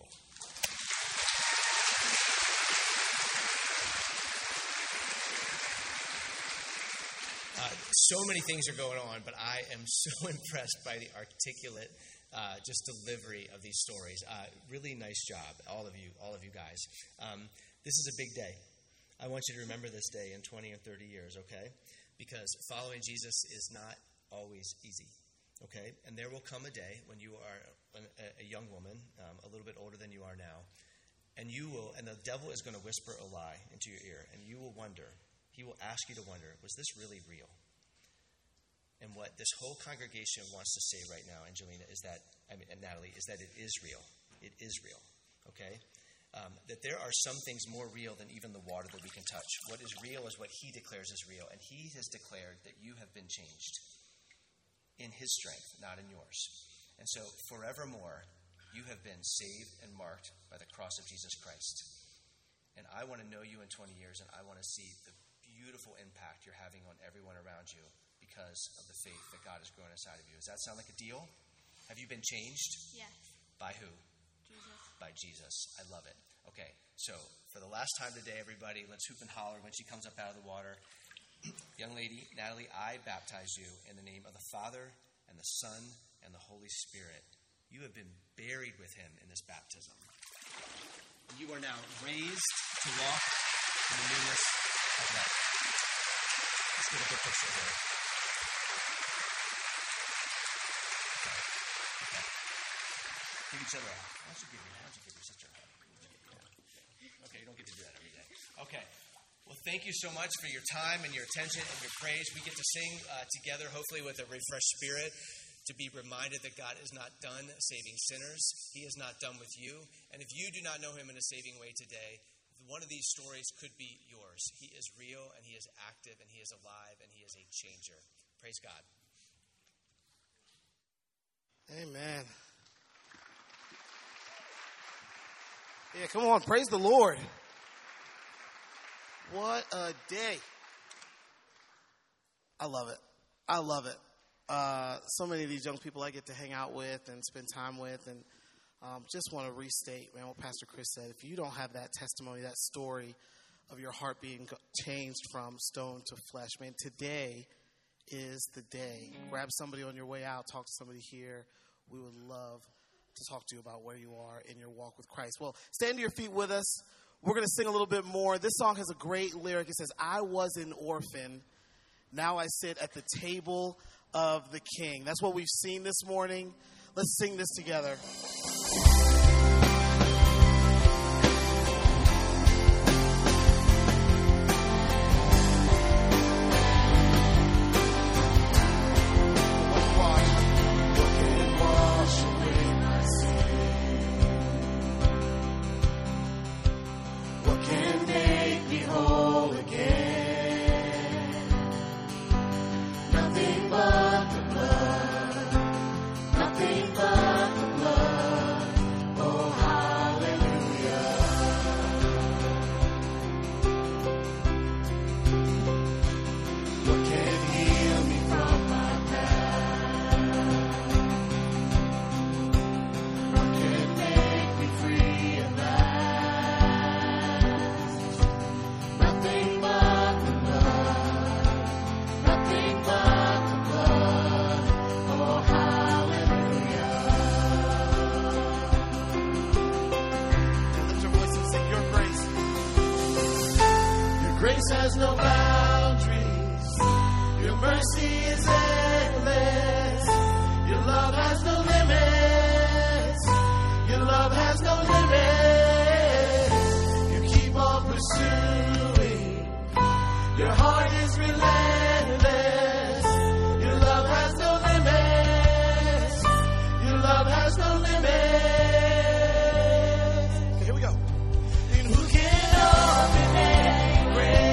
So many things are going on, but I am so impressed by the articulate just delivery of these stories. Really nice job, all of you guys. This is a big day. I want you to remember this day in 20 or 30 years, okay? Because following Jesus is not always easy, okay? And there will come a day when you are a young woman, a little bit older than you are now, and the devil is going to whisper a lie into your ear, and you will wonder. He will ask you to wonder, was this really real? And what this whole congregation wants to say right now, Angelina, and Natalie, is that it is real. It is real, okay? That there are some things more real than even the water that we can touch. What is real is what he declares is real, and he has declared that you have been changed in his strength, not in yours. And so forevermore, you have been saved and marked by the cross of Jesus Christ. And I want to know you in 20 years, and I want to see the beautiful impact you're having on everyone around you because of the faith that God has grown inside of you. Does that sound like a deal? Have you been changed? Yes. By who? Jesus. By Jesus. I love it. Okay, so for the last time today, everybody, let's hoop and holler when she comes up out of the water. Young lady, Natalie, I baptize you in the name of the Father and the Son and the Holy Spirit. You have been buried with him in this baptism. You are now raised to walk in the newness of life. Let's get a good picture here. Okay. Give each other a hug. Why don't you give your sister a hug? Okay, you don't get to do that every day. Okay. Well, thank you so much for your time and your attention and your praise. We get to sing together, hopefully with a refreshed spirit, to be reminded that God is not done saving sinners. He is not done with you. And if you do not know him in a saving way today, one of these stories could be yours. He is real, and he is active, and he is alive, and he is a changer. Praise God. Amen. Yeah, come on, praise the Lord. What a day. I love it. I love it. So many of these young people I get to hang out with and spend time with, and just want to restate, man, what Pastor Chris said. If you don't have that testimony, that story of your heart being changed from stone to flesh, man, today is the day. Grab somebody on your way out, talk to somebody here. We would love to talk to you about where you are in your walk with Christ. Well, stand to your feet with us. We're going to sing a little bit more. This song has a great lyric. It says, I was an orphan. Now I sit at the table of the King. That's what we've seen this morning. Let's sing this together. Has no boundaries. Your mercy is endless. Your love has no limits. Your love has no limits. You keep on pursuing. Your heart is relentless. Your love has no limits. Your love has no limits. Okay, here we go. And who can open any grave?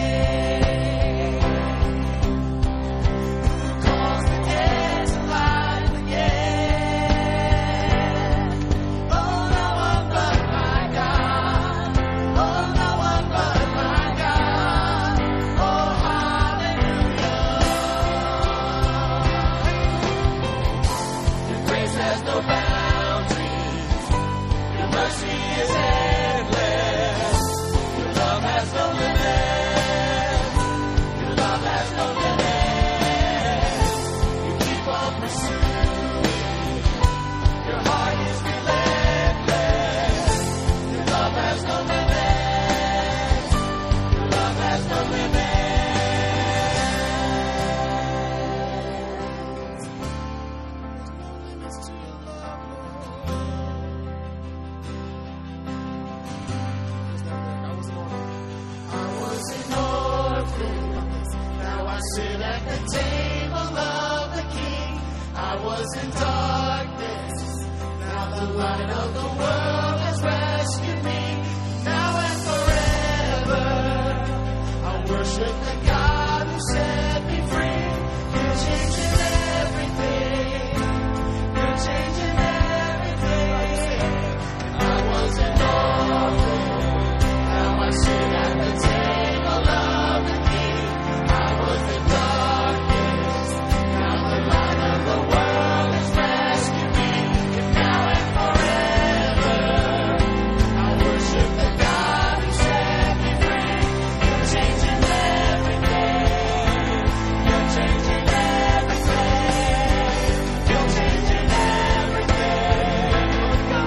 No one has no limits. You keep on pursuing. Your heart is relentless. Your love has no limits. Your love has no limits. Sit at the table of the King. I was in darkness. Now the light of the world has rescued me. Now and forever, I worship the God who set me free. You're changing everything. You're changing everything. I was an orphan. Now I sit at the table of the King. I was in darkness, now the light of the world has rescued me, and now and forever, I worship the God who set me free. You're changing everything, you're changing everything, you're changing everything, you're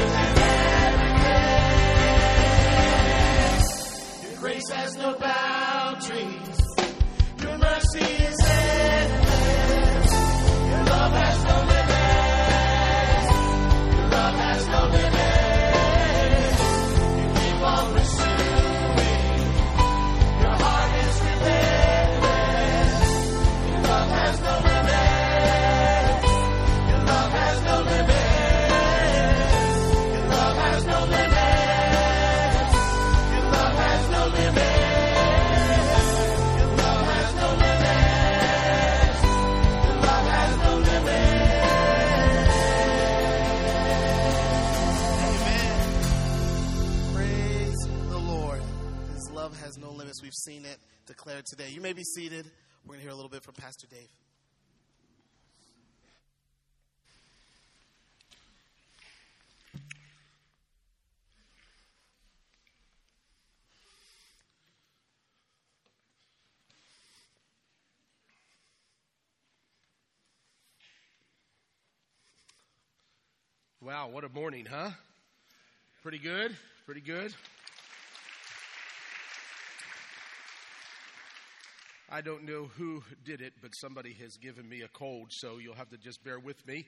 changing everything. Your grace has no boundaries. Your mercy is endless. Your love has no limits. Your love has no limits. You keep on pursuing. Your heart is relentless. Your love has no limits. Your love has no limits. Your love has no limits. Your love has no limits. Has no limits. We've seen it declared today. You may be seated. We're going to hear a little bit from Pastor Dave. Wow, what a morning, huh? Pretty good? Pretty good? I don't know who did it, but somebody has given me a cold, so you'll have to just bear with me.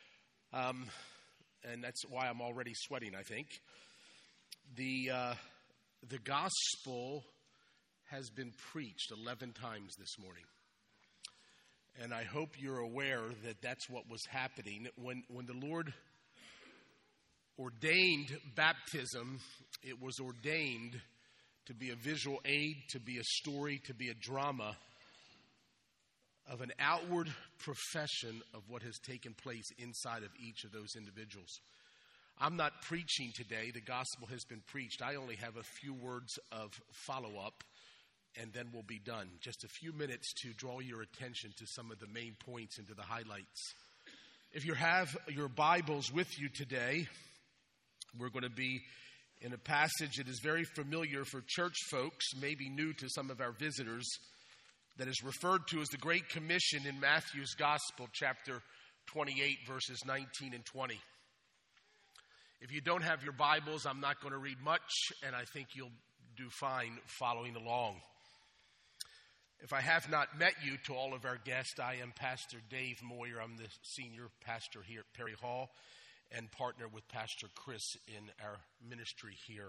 And that's why I'm already sweating, I think. The gospel has been preached 11 times this morning. And I hope you're aware that that's what was happening. When the Lord ordained baptism, it was ordained to be a visual aid, to be a story, to be a drama of an outward profession of what has taken place inside of each of those individuals. I'm not preaching today. The gospel has been preached. I only have a few words of follow-up, and then we'll be done. Just a few minutes to draw your attention to some of the main points and to the highlights. If you have your Bibles with you today, we're going to be in a passage that is very familiar for church folks, maybe new to some of our visitors, that is referred to as the Great Commission in Matthew's Gospel, chapter 28, verses 19 and 20. If you don't have your Bibles, I'm not going to read much, and I think you'll do fine following along. If I have not met you, to all of our guests, I am Pastor Dave Moyer. I'm the senior pastor here at Perry Hall and partner with Pastor Chris in our ministry here.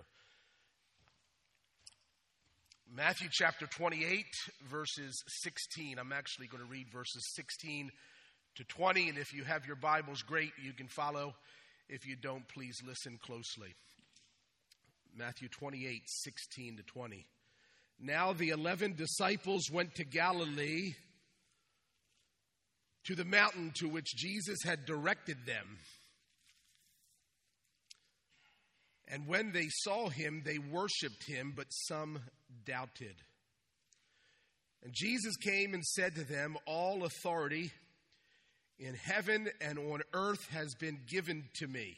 Matthew chapter 28, verses 16. I'm actually going to read verses 16 to 20, and if you have your Bibles, great, you can follow. If you don't, please listen closely. Matthew 28, 16 to 20. Now the 11 disciples went to Galilee, to the mountain to which Jesus had directed them. And when they saw him, they worshipped him, but some doubted. And Jesus came and said to them, all authority in heaven and on earth has been given to me.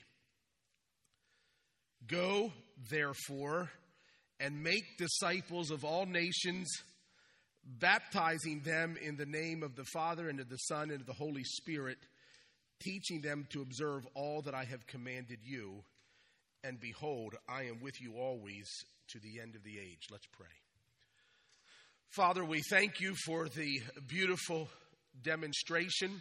Go, therefore, and make disciples of all nations, baptizing them in the name of the Father and of the Son and of the Holy Spirit, teaching them to observe all that I have commanded you. And behold, I am with you always to the end of the age. Let's pray. Father, we thank you for the beautiful demonstration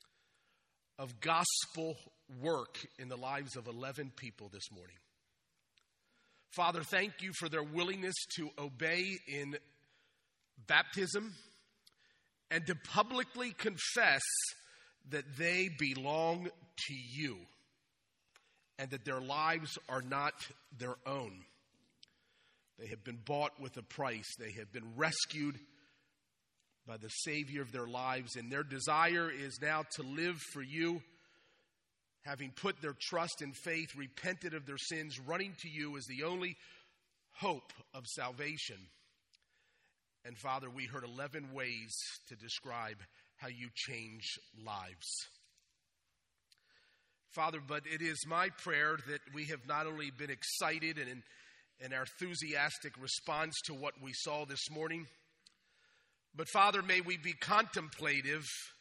of gospel work in the lives of 11 people this morning. Father, thank you for their willingness to obey in baptism and to publicly confess that they belong to you and that their lives are not their own. They have been bought with a price. They have been rescued by the Savior of their lives, and their desire is now to live for you, having put their trust and faith, repented of their sins, running to you as the only hope of salvation. And Father, we heard 11 ways to describe how you change lives. Father, but it is my prayer that we have not only been excited and in our enthusiastic response to what we saw this morning, but Father, may we be contemplative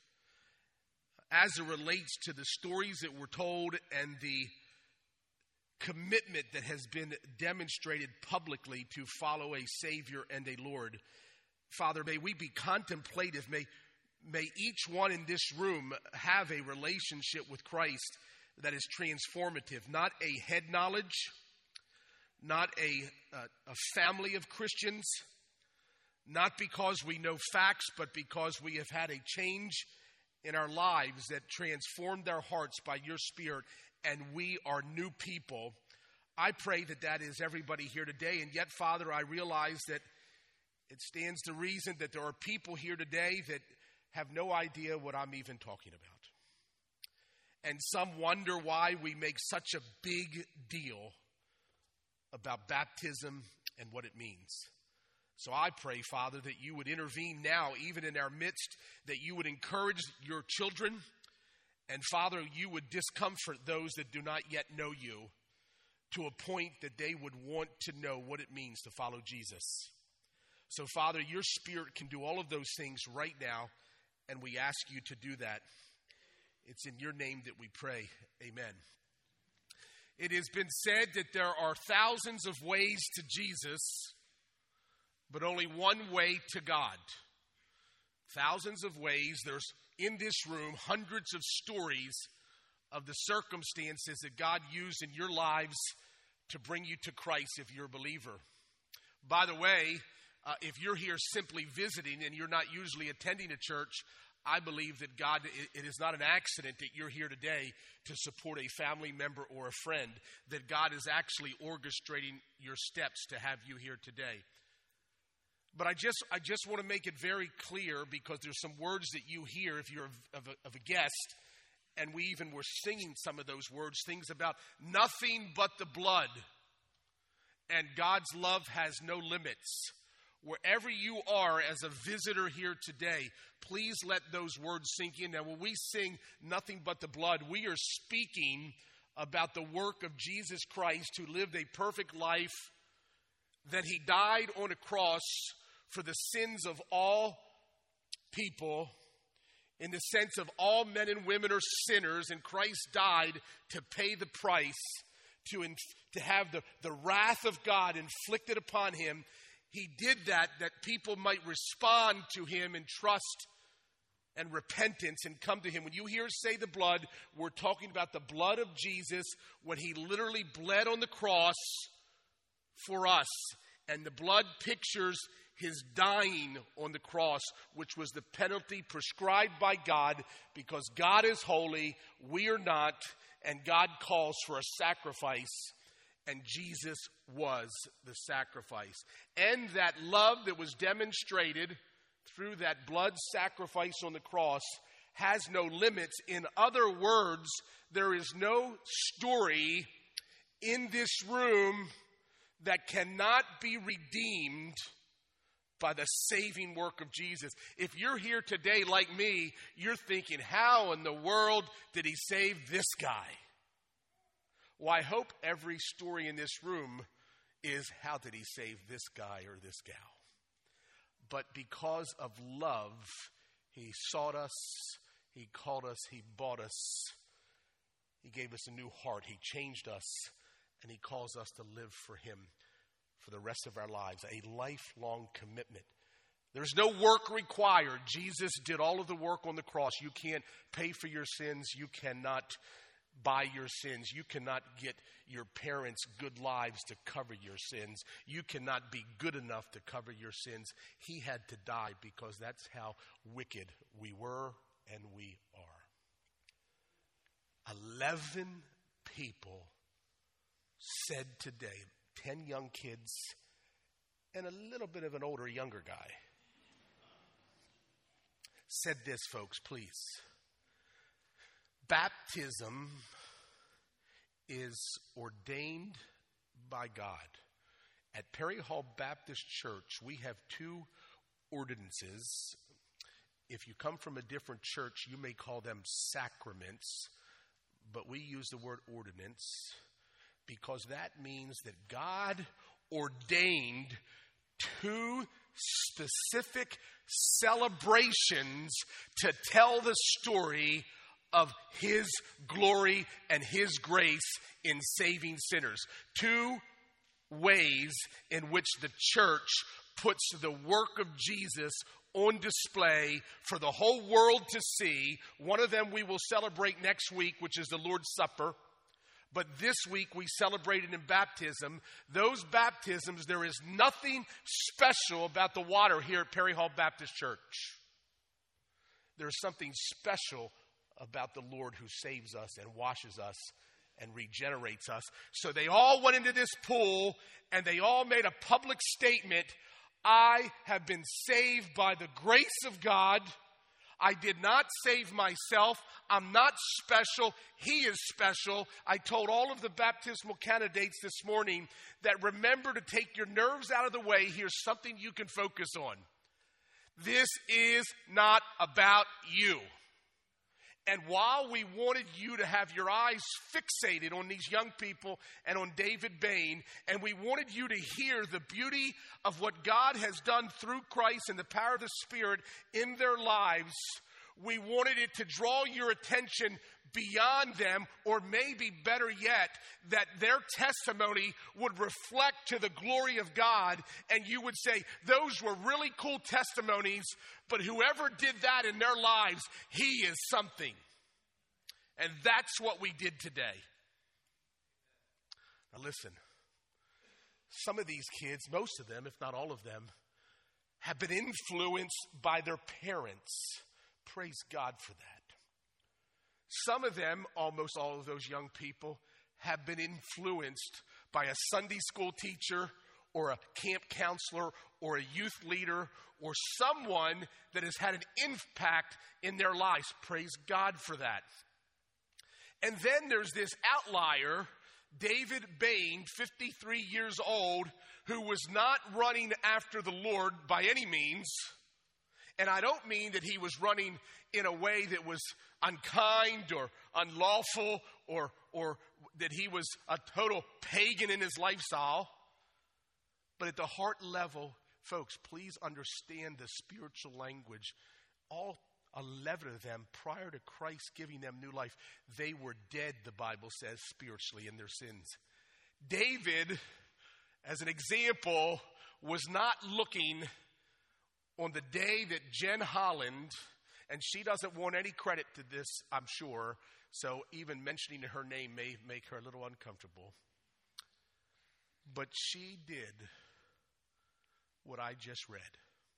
as it relates to the stories that were told and the commitment that has been demonstrated publicly to follow a Savior and a Lord. Father, may we be contemplative. May each one in this room have a relationship with Christ that is transformative, not a head knowledge, not a family of Christians, not because we know facts, but because we have had a change in our lives that transformed our hearts by your Spirit, and we are new people. I pray that that is everybody here today, and yet, Father, I realize that it stands to reason that there are people here today that have no idea what I'm even talking about. And some wonder why we make such a big deal about baptism and what it means. So I pray, Father, that you would intervene now, even in our midst, that you would encourage your children, and Father, you would discomfort those that do not yet know you to a point that they would want to know what it means to follow Jesus. So, Father, your Spirit can do all of those things right now, and we ask you to do that. It's in your name that we pray. Amen. It has been said that there are thousands of ways to Jesus, but only one way to God. Thousands of ways. There's, in this room, hundreds of stories of the circumstances that God used in your lives to bring you to Christ if you're a believer. By the way, if you're here simply visiting and you're not usually attending a church, I believe that God, it is not an accident that you're here today to support a family member or a friend, that God is actually orchestrating your steps to have you here today. But I just want to make it very clear, because there's some words that you hear if you're of a guest, and we even were singing some of those words, things about nothing but the blood, and God's love has no limits. Wherever you are as a visitor here today, please let those words sink in. Now, when we sing nothing but the blood, we are speaking about the work of Jesus Christ, who lived a perfect life, that he died on a cross for the sins of all people, in the sense of all men and women are sinners, and Christ died to pay the price, to have the wrath of God inflicted upon him. He did that people might respond to him in trust and repentance and come to him. When you hear us say the blood, we're talking about the blood of Jesus when he literally bled on the cross for us. And the blood pictures his dying on the cross, which was the penalty prescribed by God, because God is holy, we are not, and God calls for a sacrifice. And Jesus was the sacrifice. And that love that was demonstrated through that blood sacrifice on the cross has no limits. In other words, there is no story in this room that cannot be redeemed by the saving work of Jesus. If you're here today like me, you're thinking, how in the world did he save this guy? Well, I hope every story in this room is, how did he save this guy or this gal? but because of love, he sought us, he called us, he bought us, he gave us a new heart, he changed us, and he calls us to live for him for the rest of our lives, a lifelong commitment. There's no work required. Jesus did all of the work on the cross. You can't pay for your sins. You cannot buy your sins. You cannot get your parents' good lives to cover your sins. You cannot be good enough to cover your sins. He had to die because that's how wicked we were and we are. 11 people said today, 10 young kids and a little bit of an older, younger guy, said this, folks, please. Baptism is ordained by God. At Perry Hall Baptist Church, we have 2 ordinances. If you come from a different church, you may call them sacraments, but we use the word ordinance because that means that God ordained 2 specific celebrations to tell the story of his glory and his grace in saving sinners. 2 ways in which the church puts the work of Jesus on display for the whole world to see. One of them we will celebrate next week, which is the Lord's Supper. But this week we celebrated in baptism. Those baptisms, there is nothing special about the water here at Perry Hall Baptist Church. There's something special about the Lord who saves us and washes us and regenerates us. So they all went into this pool and they all made a public statement. I have been saved by the grace of God. I did not save myself. I'm not special. He is special. I told all of the baptismal candidates this morning that remember to take your nerves out of the way. Here's something you can focus on. This is not about you. And while we wanted you to have your eyes fixated on these young people and on David Bain, and we wanted you to hear the beauty of what God has done through Christ and the power of the Spirit in their lives, we wanted it to draw your attention beyond them, or maybe better yet, that their testimony would reflect to the glory of God, and you would say, those were really cool testimonies, but whoever did that in their lives, he is something. And that's what we did today. Now listen, some of these kids, most of them, if not all of them, have been influenced by their parents. Praise God for that. Some of them, almost all of those young people, have been influenced by a Sunday school teacher or a camp counselor or a youth leader or someone that has had an impact in their lives. Praise God for that. And then there's this outlier, David Bain, 53 years old, who was not running after the Lord by any means. And I don't mean that he was running in a way that was unkind or unlawful or that he was a total pagan in his lifestyle. But at the heart level, folks, please understand the spiritual language. All 11 of them, prior to Christ giving them new life, they were dead, the Bible says, spiritually in their sins. David, as an example, was not looking on the day that Jen Holland, and she doesn't want any credit to this, I'm sure, so even mentioning her name may make her a little uncomfortable. But she did what I just read.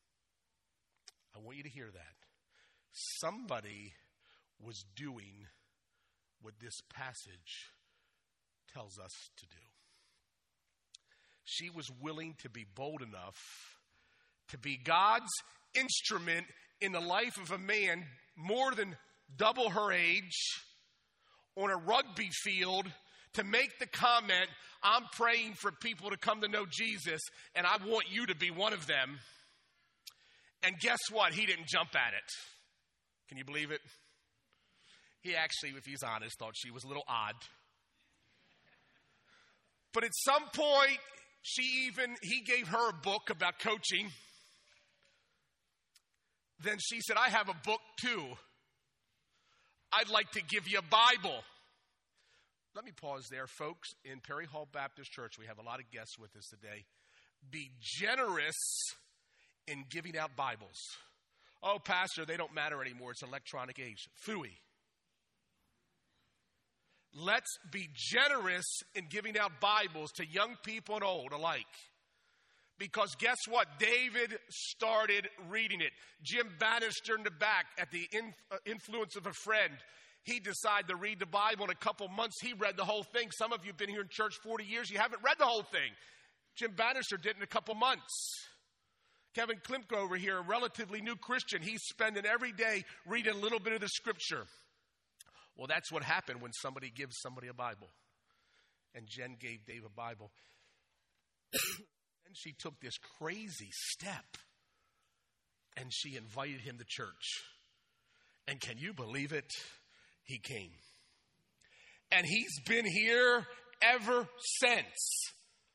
I want you to hear that. Somebody was doing what this passage tells us to do. She was willing to be bold enough to be God's instrument in the life of a man more than double her age on a rugby field to make the comment, I'm praying for people to come to know Jesus and I want you to be one of them. And guess what? He didn't jump at it. Can you believe it? He actually, if he's honest, thought she was a little odd. But at some point, he gave her a book about coaching. Then she said, I have a book too. I'd like to give you a Bible. Let me pause there, folks. In Perry Hall Baptist Church, we have a lot of guests with us today. Be generous in giving out Bibles. Oh, Pastor, they don't matter anymore. It's electronic age. Phooey. Let's be generous in giving out Bibles to young people and old alike. Because guess what? David started reading it. Jim Bannister in the back, at the influence of a friend, he decided to read the Bible in a couple months. He read the whole thing. Some of you have been here in church 40 years. You haven't read the whole thing. Jim Bannister did it in a couple months. Kevin Klimko over here, a relatively new Christian, he's spending every day reading a little bit of the scripture. Well, that's what happened when somebody gives somebody a Bible. And Jen gave Dave a Bible. Then she took this crazy step and she invited him to church. And can you believe it? He came. And he's been here ever since.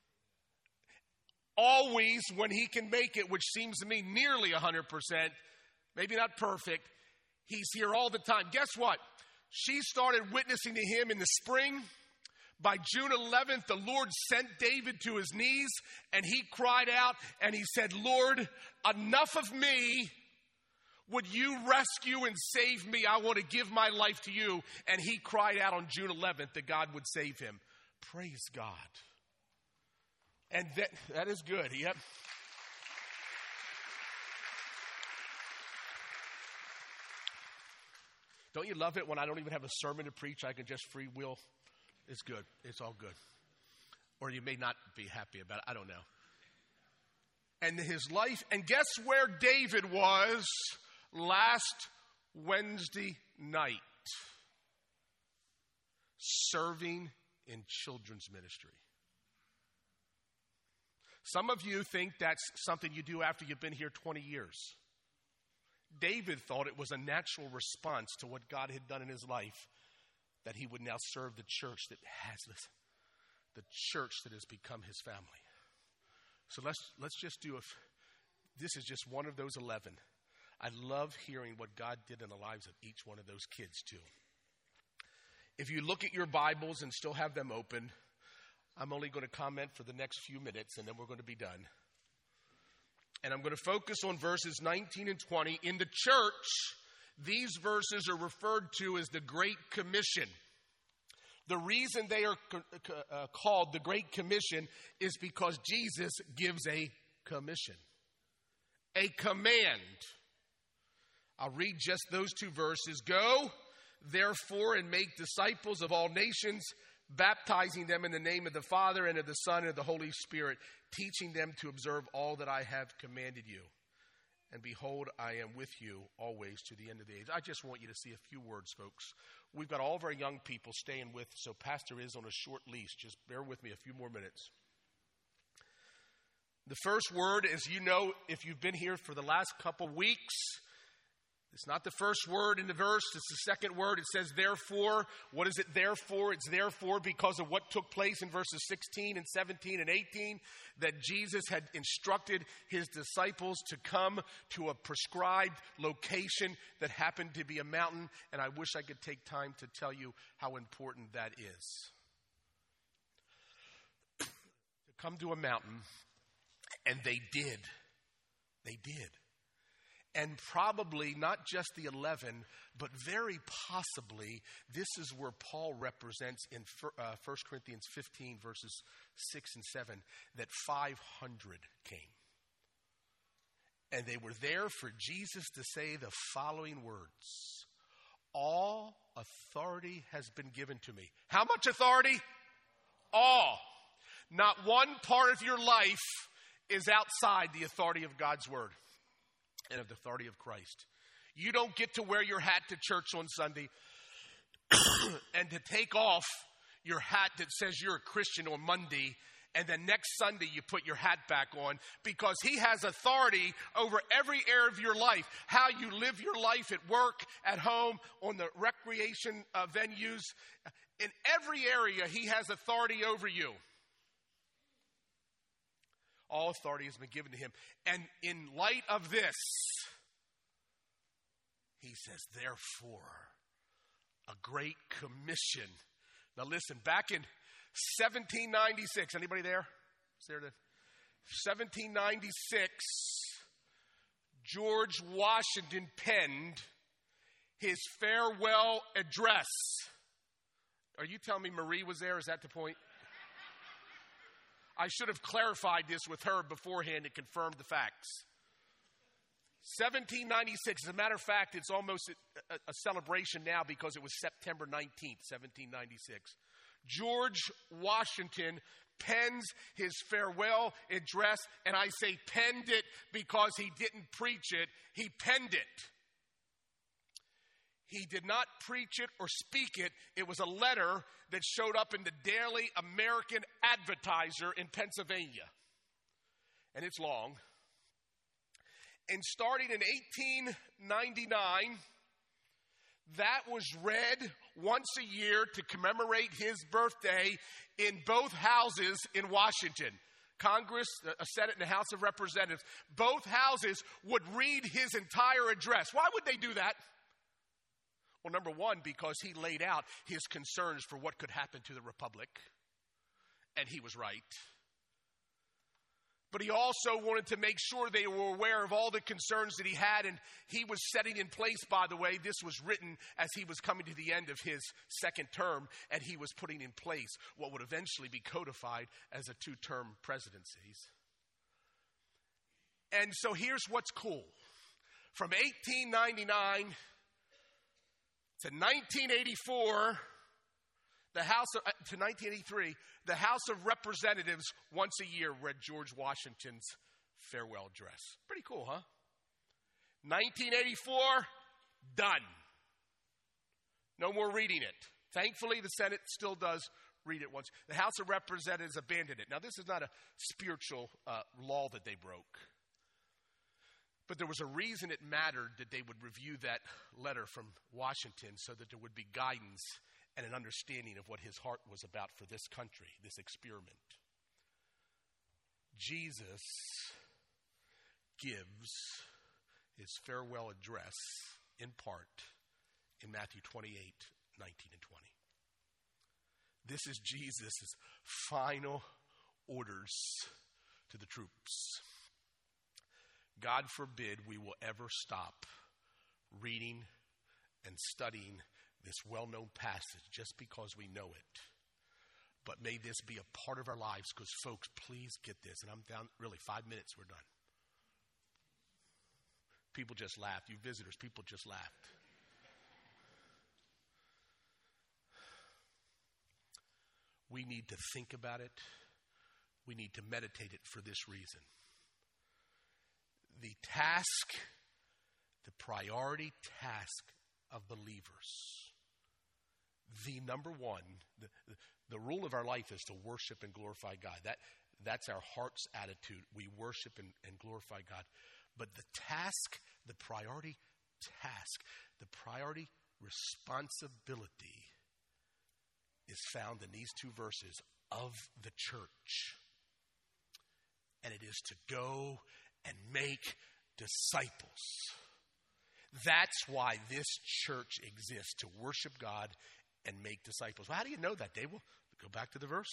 Always when he can make it, which seems to me nearly 100%, maybe not perfect, he's here all the time. Guess what? She started witnessing to him in the spring. By June 11th, the Lord sent David to his knees, and he cried out, and he said, Lord, enough of me. Would you rescue and save me? I want to give my life to you. And he cried out on June 11th that God would save him. Praise God. And that is good. Yep. Don't you love it when I don't even have a sermon to preach? I can just free will. It's good. It's all good. Or you may not be happy about it. I don't know. And his life, and guess where David was last Wednesday night? Serving in children's ministry. Some of you think that's something you do after you've been here 20 years. David thought it was a natural response to what God had done in his life, that he would now serve the church that has this, the church that has become his family. So let's just do this is just one of those 11. I love hearing what God did in the lives of each one of those kids too. If you look at your Bibles and still have them open, I'm only going to comment for the next few minutes and then we're going to be done. And I'm going to focus on verses 19 and 20. In the church, these verses are referred to as the Great Commission. The reason they are called the Great Commission is because Jesus gives a commission, a command. I'll read just those two verses. Go, therefore, and make disciples of all nations, baptizing them in the name of the Father and of the Son and of the Holy Spirit, teaching them to observe all that I have commanded you. And behold, I am with you always to the end of the age. I just want you to see a few words, folks. We've got all of our young people staying with, so Pastor is on a short leash. Just bear with me a few more minutes. The first word, as you know, if you've been here for the last couple weeks, it's not the first word in the verse. It's the second word. It says, therefore. What is it therefore? It's therefore because of what took place in verses 16 and 17 and 18, that Jesus had instructed his disciples to come to a prescribed location that happened to be a mountain. And I wish I could take time to tell you how important that is. To come to a mountain, and they did. They did. And probably not just the 11, but very possibly this is where Paul represents in 1 Corinthians 15, verses 6 and 7, that 500 came. And they were there for Jesus to say the following words. All authority has been given to me. How much authority? All. Not one part of your life is outside the authority of God's word and of the authority of Christ. You don't get to wear your hat to church on Sunday and to take off your hat that says you're a Christian on Monday, and then next Sunday you put your hat back on, because he has authority over every area of your life. How you live your life at work, at home, on the recreation venues. In every area he has authority over you. All authority has been given to him. And in light of this, he says, therefore, a great commission. Now listen, back in 1796, anybody there? Is there 1796, George Washington penned his farewell address. Are you telling me Marie was there? Is that the point? I should have clarified this with her beforehand and confirmed the facts. 1796. As a matter of fact, it's almost a celebration now because it was September 19th, 1796. George Washington pens his farewell address, and I say penned it because he didn't preach it. He penned it. He did not preach it or speak it. It was a letter that showed up in the Daily American Advertiser in Pennsylvania. And it's long. And starting in 1899, that was read once a year to commemorate his birthday in both houses in Washington. Congress, a Senate, and the House of Representatives. Both houses would read his entire address. Why would they do that? Well, number one, because he laid out his concerns for what could happen to the republic. And he was right. But he also wanted to make sure they were aware of all the concerns that he had, and he was setting in place, by the way, this was written as he was coming to the end of his second term, and he was putting in place what would eventually be codified as a 2-term presidencies. And so here's what's cool. From 1899 to 1984, to 1983, the House of Representatives once a year read George Washington's farewell address. Pretty cool, huh? 1984, done. No more reading it. Thankfully, the Senate still does read it once. The House of Representatives abandoned it. Now, this is not a spiritual law that they broke. But there was a reason it mattered that they would review that letter from Washington so that there would be guidance and an understanding of what his heart was about for this country, this experiment. Jesus gives his farewell address in part in Matthew 28, 19 and 20. This is Jesus' final orders to the troops. God forbid we will ever stop reading and studying this well-known passage just because we know it. But may this be a part of our lives, because folks, please get this. And I'm down, really, 5 minutes, we're done. People just laughed. You visitors, people just laughed. We need to think about it. We need to meditate it for this reason. The task, the priority task of believers, the number one, the rule of our life is to worship and glorify God. That's our heart's attitude. We worship and glorify God. But the task, the priority task, the priority responsibility is found in these 2 verses of the church. And it is to go and make disciples. That's why this church exists, to worship God and make disciples. Well, how do you know that, Dave? Well, go back to the verse.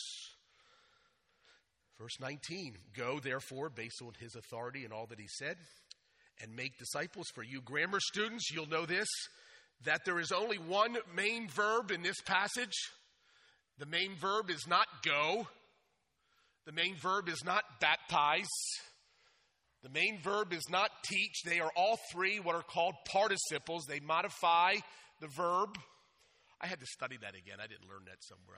Verse 19, go therefore, based on his authority and all that he said, and make disciples. For you grammar students, you'll know this, that there is only one main verb in this passage. The main verb is not go. The main verb is not baptize. The main verb is not teach. They are all 3 what are called participles. They modify the verb. I had to study that again. I didn't learn that somewhere.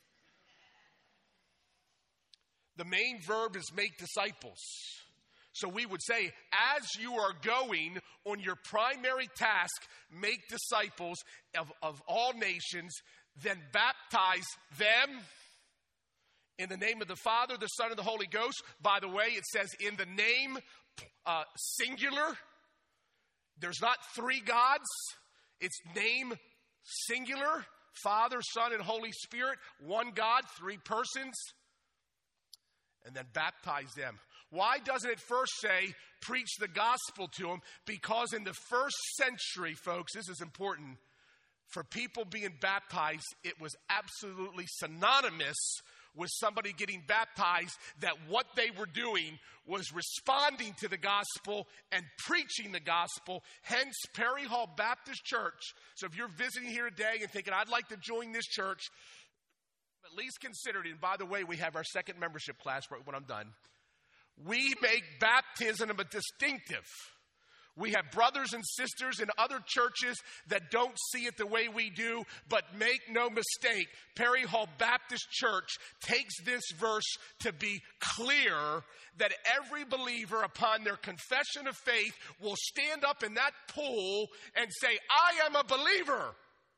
The main verb is make disciples. So we would say, as you are going on your primary task, make disciples of all nations, then baptize them in the name of the Father, the Son, and the Holy Ghost. By the way, it says in the name, singular. There's not 3 gods. It's name singular. Father, Son, and Holy Spirit. 1 God, 3 persons. And then baptize them. Why doesn't it first say, preach the gospel to them? Because in the first century, folks, this is important, for people being baptized, it was absolutely synonymous with somebody getting baptized, that what they were doing was responding to the gospel and preaching the gospel. Hence, Perry Hall Baptist Church. So if you're visiting here today and thinking, I'd like to join this church, at least consider it. And by the way, we have our second membership class right when I'm done. We make baptism a distinctive. We have brothers and sisters in other churches that don't see it the way we do, but make no mistake, Perry Hall Baptist Church takes this verse to be clear that every believer upon their confession of faith will stand up in that pool and say, I am a believer.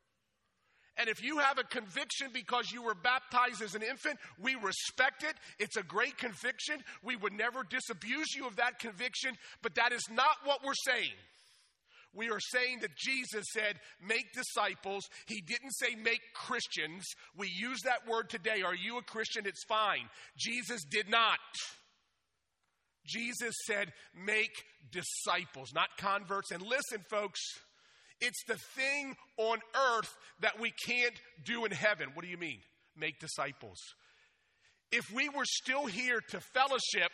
And if you have a conviction because you were baptized as an infant, we respect it. It's a great conviction. We would never disabuse you of that conviction, but that is not what we're saying. We are saying that Jesus said, make disciples. He didn't say make Christians. We use that word today. Are you a Christian? It's fine. Jesus did not. Jesus said, make disciples, not converts. And listen, folks, it's the thing on earth that we can't do in heaven. What do you mean? Make disciples. If we were still here to fellowship,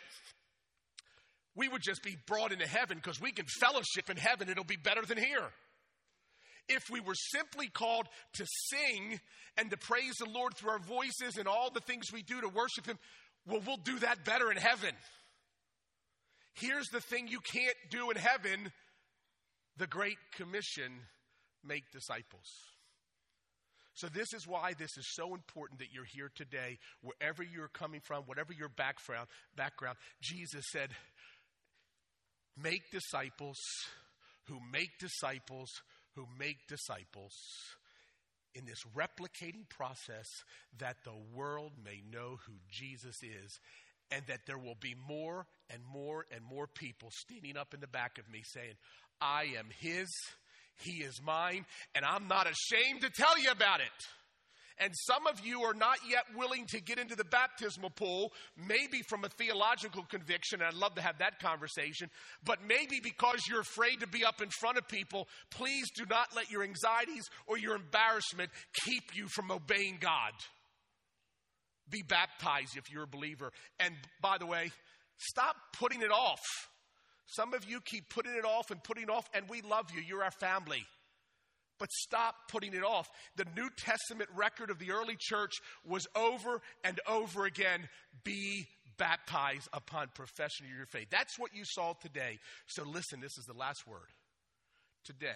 we would just be brought into heaven because we can fellowship in heaven. It'll be better than here. If we were simply called to sing and to praise the Lord through our voices and all the things we do to worship Him, well, we'll do that better in heaven. Here's the thing you can't do in heaven. The Great Commission, make disciples. So this is why this is so important that you're here today, wherever you're coming from, whatever your background. Jesus said, make disciples who make disciples who make disciples in this replicating process, that the world may know who Jesus is, and that there will be more and more and more people standing up in the back of me saying, I am His, He is mine, and I'm not ashamed to tell you about it. And some of you are not yet willing to get into the baptismal pool, maybe from a theological conviction, and I'd love to have that conversation, but maybe because you're afraid to be up in front of people. Please do not let your anxieties or your embarrassment keep you from obeying God. Be baptized if you're a believer. And by the way, stop putting it off. Some of you keep putting it off, and we love you. You're our family. But stop putting it off. The New Testament record of the early church was over and over again, be baptized upon profession of your faith. That's what you saw today. So listen, this is the last word. Today,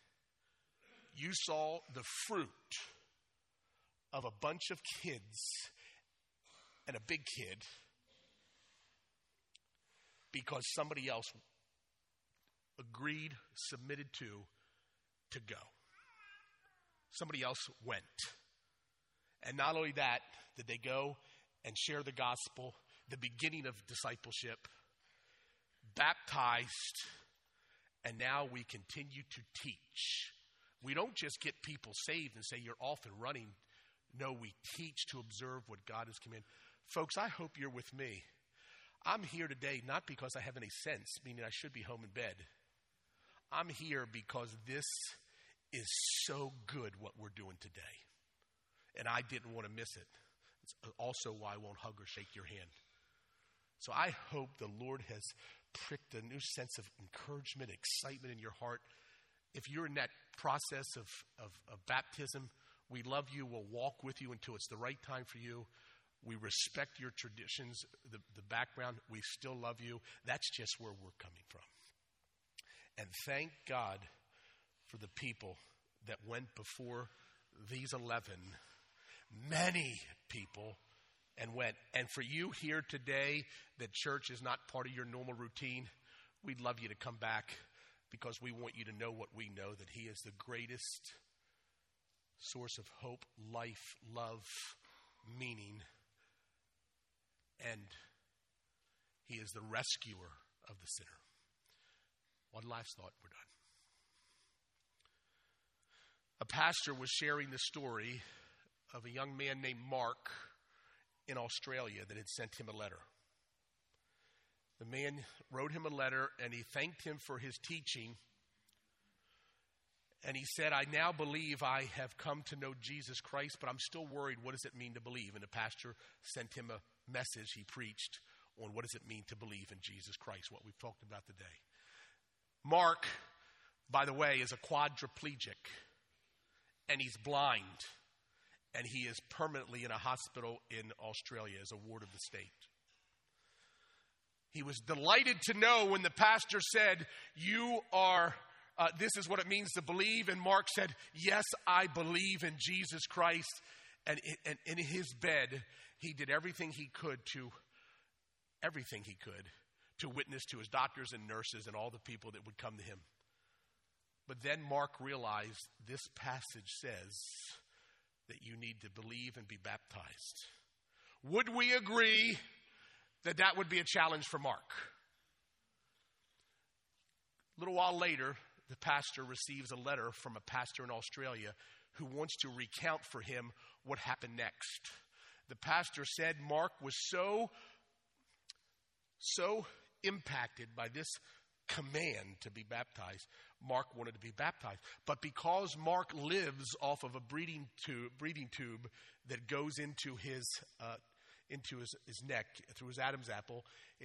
you saw the fruit of a bunch of kids and a big kid because somebody else agreed, submitted to go. Somebody else went. And not only that, did they go and share the gospel, the beginning of discipleship, baptized, and now we continue to teach. We don't just get people saved and say you're off and running. No, we teach to observe what God has commanded. Folks, I hope you're with me. I'm here today not because I have any sense, meaning I should be home in bed. I'm here because this is so good what we're doing today. And I didn't want to miss it. It's also why I won't hug or shake your hand. So I hope the Lord has pricked a new sense of encouragement, excitement in your heart. If you're in that process of baptism, we love you. We'll walk with you until it's the right time for you. We respect your traditions, the background. We still love you. That's just where we're coming from. And thank God for the people that went before these 11, many people, and went. And for you here today, that church is not part of your normal routine, we'd love you to come back because we want you to know what we know, that He is the greatest source of hope, life, love, meaning, and He is the rescuer of the sinner. One last thought, we're done. A pastor was sharing the story of a young man named Mark in Australia that had sent him a letter. The man wrote him a letter, and he thanked him for his teaching. And he said, I now believe I have come to know Jesus Christ, but I'm still worried, what does it mean to believe? And the pastor sent him a message he preached on what does it mean to believe in Jesus Christ, what we've talked about today. Mark, by the way, is a quadriplegic, and he's blind, and he is permanently in a hospital in Australia as a ward of the state. He was delighted to know when the pastor said, this is what it means to believe. And Mark said, yes, I believe in Jesus Christ. And in his bed, he did everything he could to witness to his doctors and nurses and all the people that would come to him. But then Mark realized this passage says that you need to believe and be baptized. Would we agree that would be a challenge for Mark? A little while later, the pastor receives a letter from a pastor in Australia who wants to recount for him what happened next. The pastor said Mark was so impacted by this command to be baptized, Mark wanted to be baptized. But because Mark lives off of a breathing tube that goes into his neck through his Adam's apple,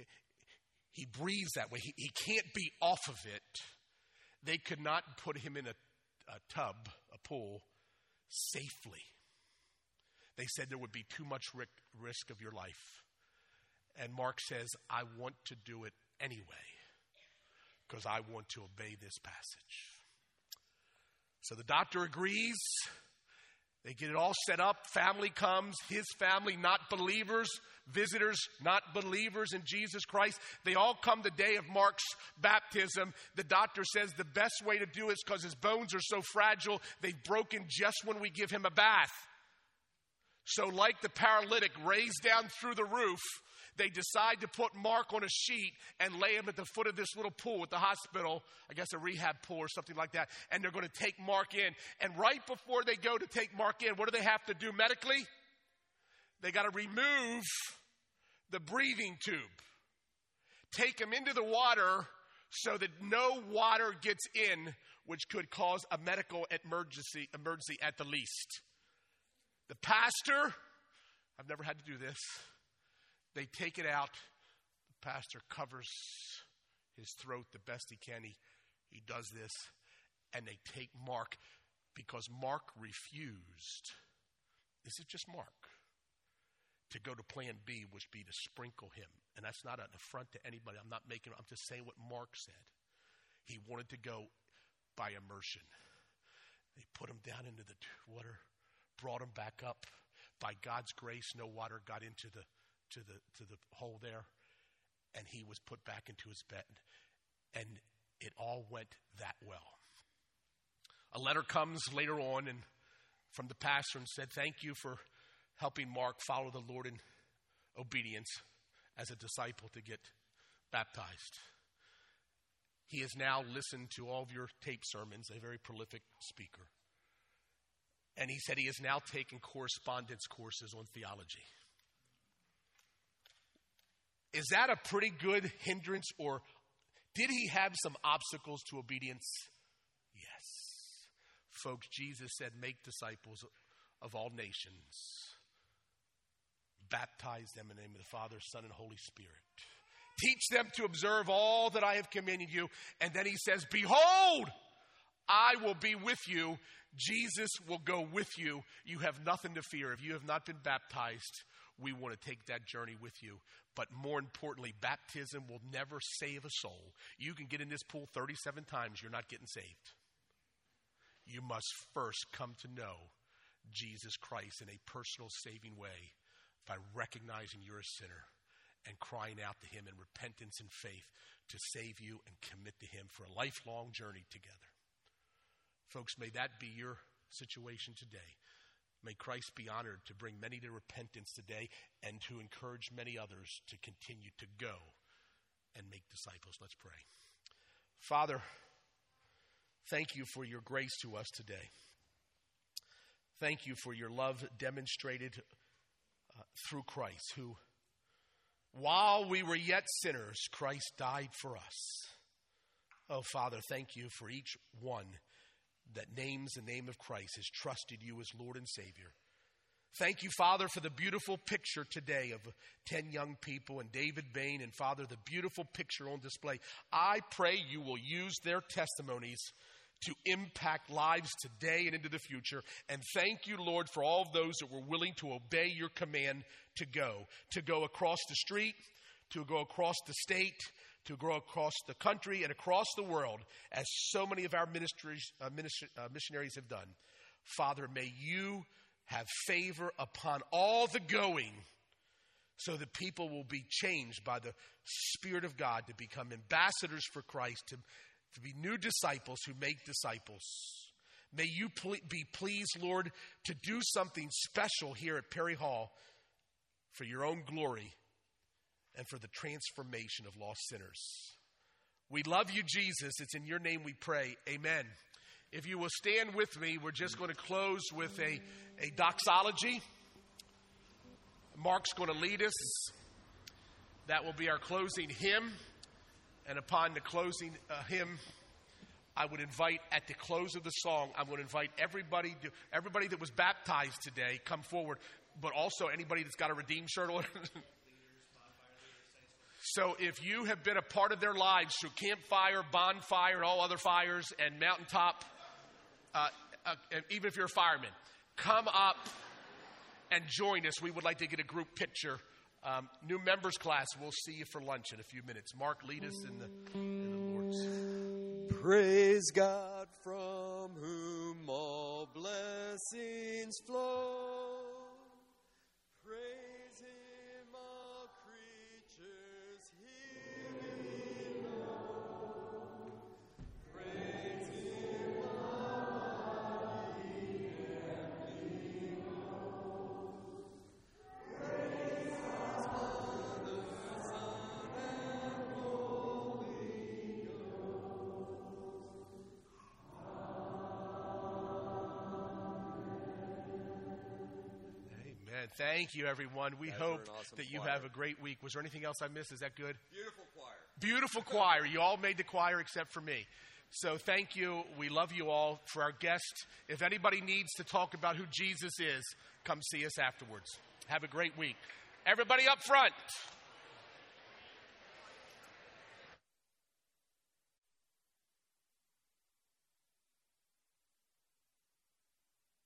he breathes that way. He can't be off of it. They could not put him in a tub, a pool, safely. They said there would be too much risk of your life. And Mark says, I want to do it anyway because I want to obey this passage. So the doctor agrees. They get it all set up. Family comes. His family, not believers. Visitors, not believers in Jesus Christ. They all come the day of Mark's baptism. The doctor says the best way to do it is because his bones are so fragile, they've broken just when we give him a bath. So like the paralytic raised down through the roof, they decide to put Mark on a sheet and lay him at the foot of this little pool at the hospital, I guess a rehab pool or something like that, and they're going to take Mark in. And right before they go to take Mark in, what do they have to do medically? They got to remove the breathing tube, take him into the water so that no water gets in, which could cause a medical emergency at the least. The pastor, I've never had to do this, they take it out. The pastor covers his throat the best he can. He does this, and they take Mark because Mark refused. This is just Mark. To go to plan B, which would be to sprinkle him. And that's not an affront to anybody. I'm just saying what Mark said. He wanted to go by immersion. They put him down into the water, brought him back up. By God's grace, no water got into the hole there, and he was put back into his bed. And it all went that well. A letter comes later on and from the pastor and said, thank you for helping Mark follow the Lord in obedience as a disciple to get baptized. He has now listened to all of your tape sermons, a very prolific speaker. And he said he has now taken correspondence courses on theology. Is that a pretty good hindrance, or did he have some obstacles to obedience? Yes. Folks, Jesus said, make disciples of all nations. Baptize them in the name of the Father, Son, and Holy Spirit. Teach them to observe all that I have commanded you. And then he says, behold, I will be with you. Jesus will go with you. You have nothing to fear. If you have not been baptized, we want to take that journey with you. But more importantly, baptism will never save a soul. You can get in this pool 37 times. You're not getting saved. You must first come to know Jesus Christ in a personal saving way by recognizing you're a sinner and crying out to him in repentance and faith to save you and commit to him for a lifelong journey together. Folks, may that be your situation today. May Christ be honored to bring many to repentance today and to encourage many others to continue to go and make disciples. Let's pray. Father, thank you for your grace to us today. Thank you for your love demonstrated through Christ, who While we were yet sinners, Christ died for us. Oh, Father, thank you for each one that names the name of Christ, has trusted you as Lord and Savior. Thank you, Father, for the beautiful picture today of 10 young people and David Bain, and Father, the beautiful picture on display. I pray you will use their testimonies to impact lives today and into the future. And thank you, Lord, for all of those that were willing to obey your command to go across the street, to go across the state, to go across the country and across the world, as so many of our missionaries have done. Father, may you have favor upon all the going, so that people will be changed by the Spirit of God to become ambassadors for Christ, to be new disciples who make disciples. May you be pleased, Lord, to do something special here at Perry Hall for your own glory and for the transformation of lost sinners. We love you, Jesus. It's in your name we pray. Amen. If you will stand with me, we're just going to close with a doxology. Mark's going to lead us. That will be our closing hymn. And upon the closing hymn, I would invite, at the close of the song, I would invite everybody that was baptized today, come forward. But also anybody that's got a redeemed shirt on. So if you have been a part of their lives through campfire, bonfire, and all other fires, and mountaintop, even if you're a fireman, come up and join us. We would like to get a group picture. New members class, we'll see you for lunch in a few minutes. Mark, lead us in the Lord's. Praise God, from whom all blessings flow. Praise him, all creatures hear below. Praise him, mighty and below. Praise his Father, Son, and Holy Ghost. Amen. Thank you, everyone. We hope that you have a great week. Was there anything else I missed? Is that good? Beautiful choir. Beautiful choir. You all made the choir except for me. So thank you. We love you all. For our guest, if anybody needs to talk about who Jesus is, come see us afterwards. Have a great week. Everybody up front.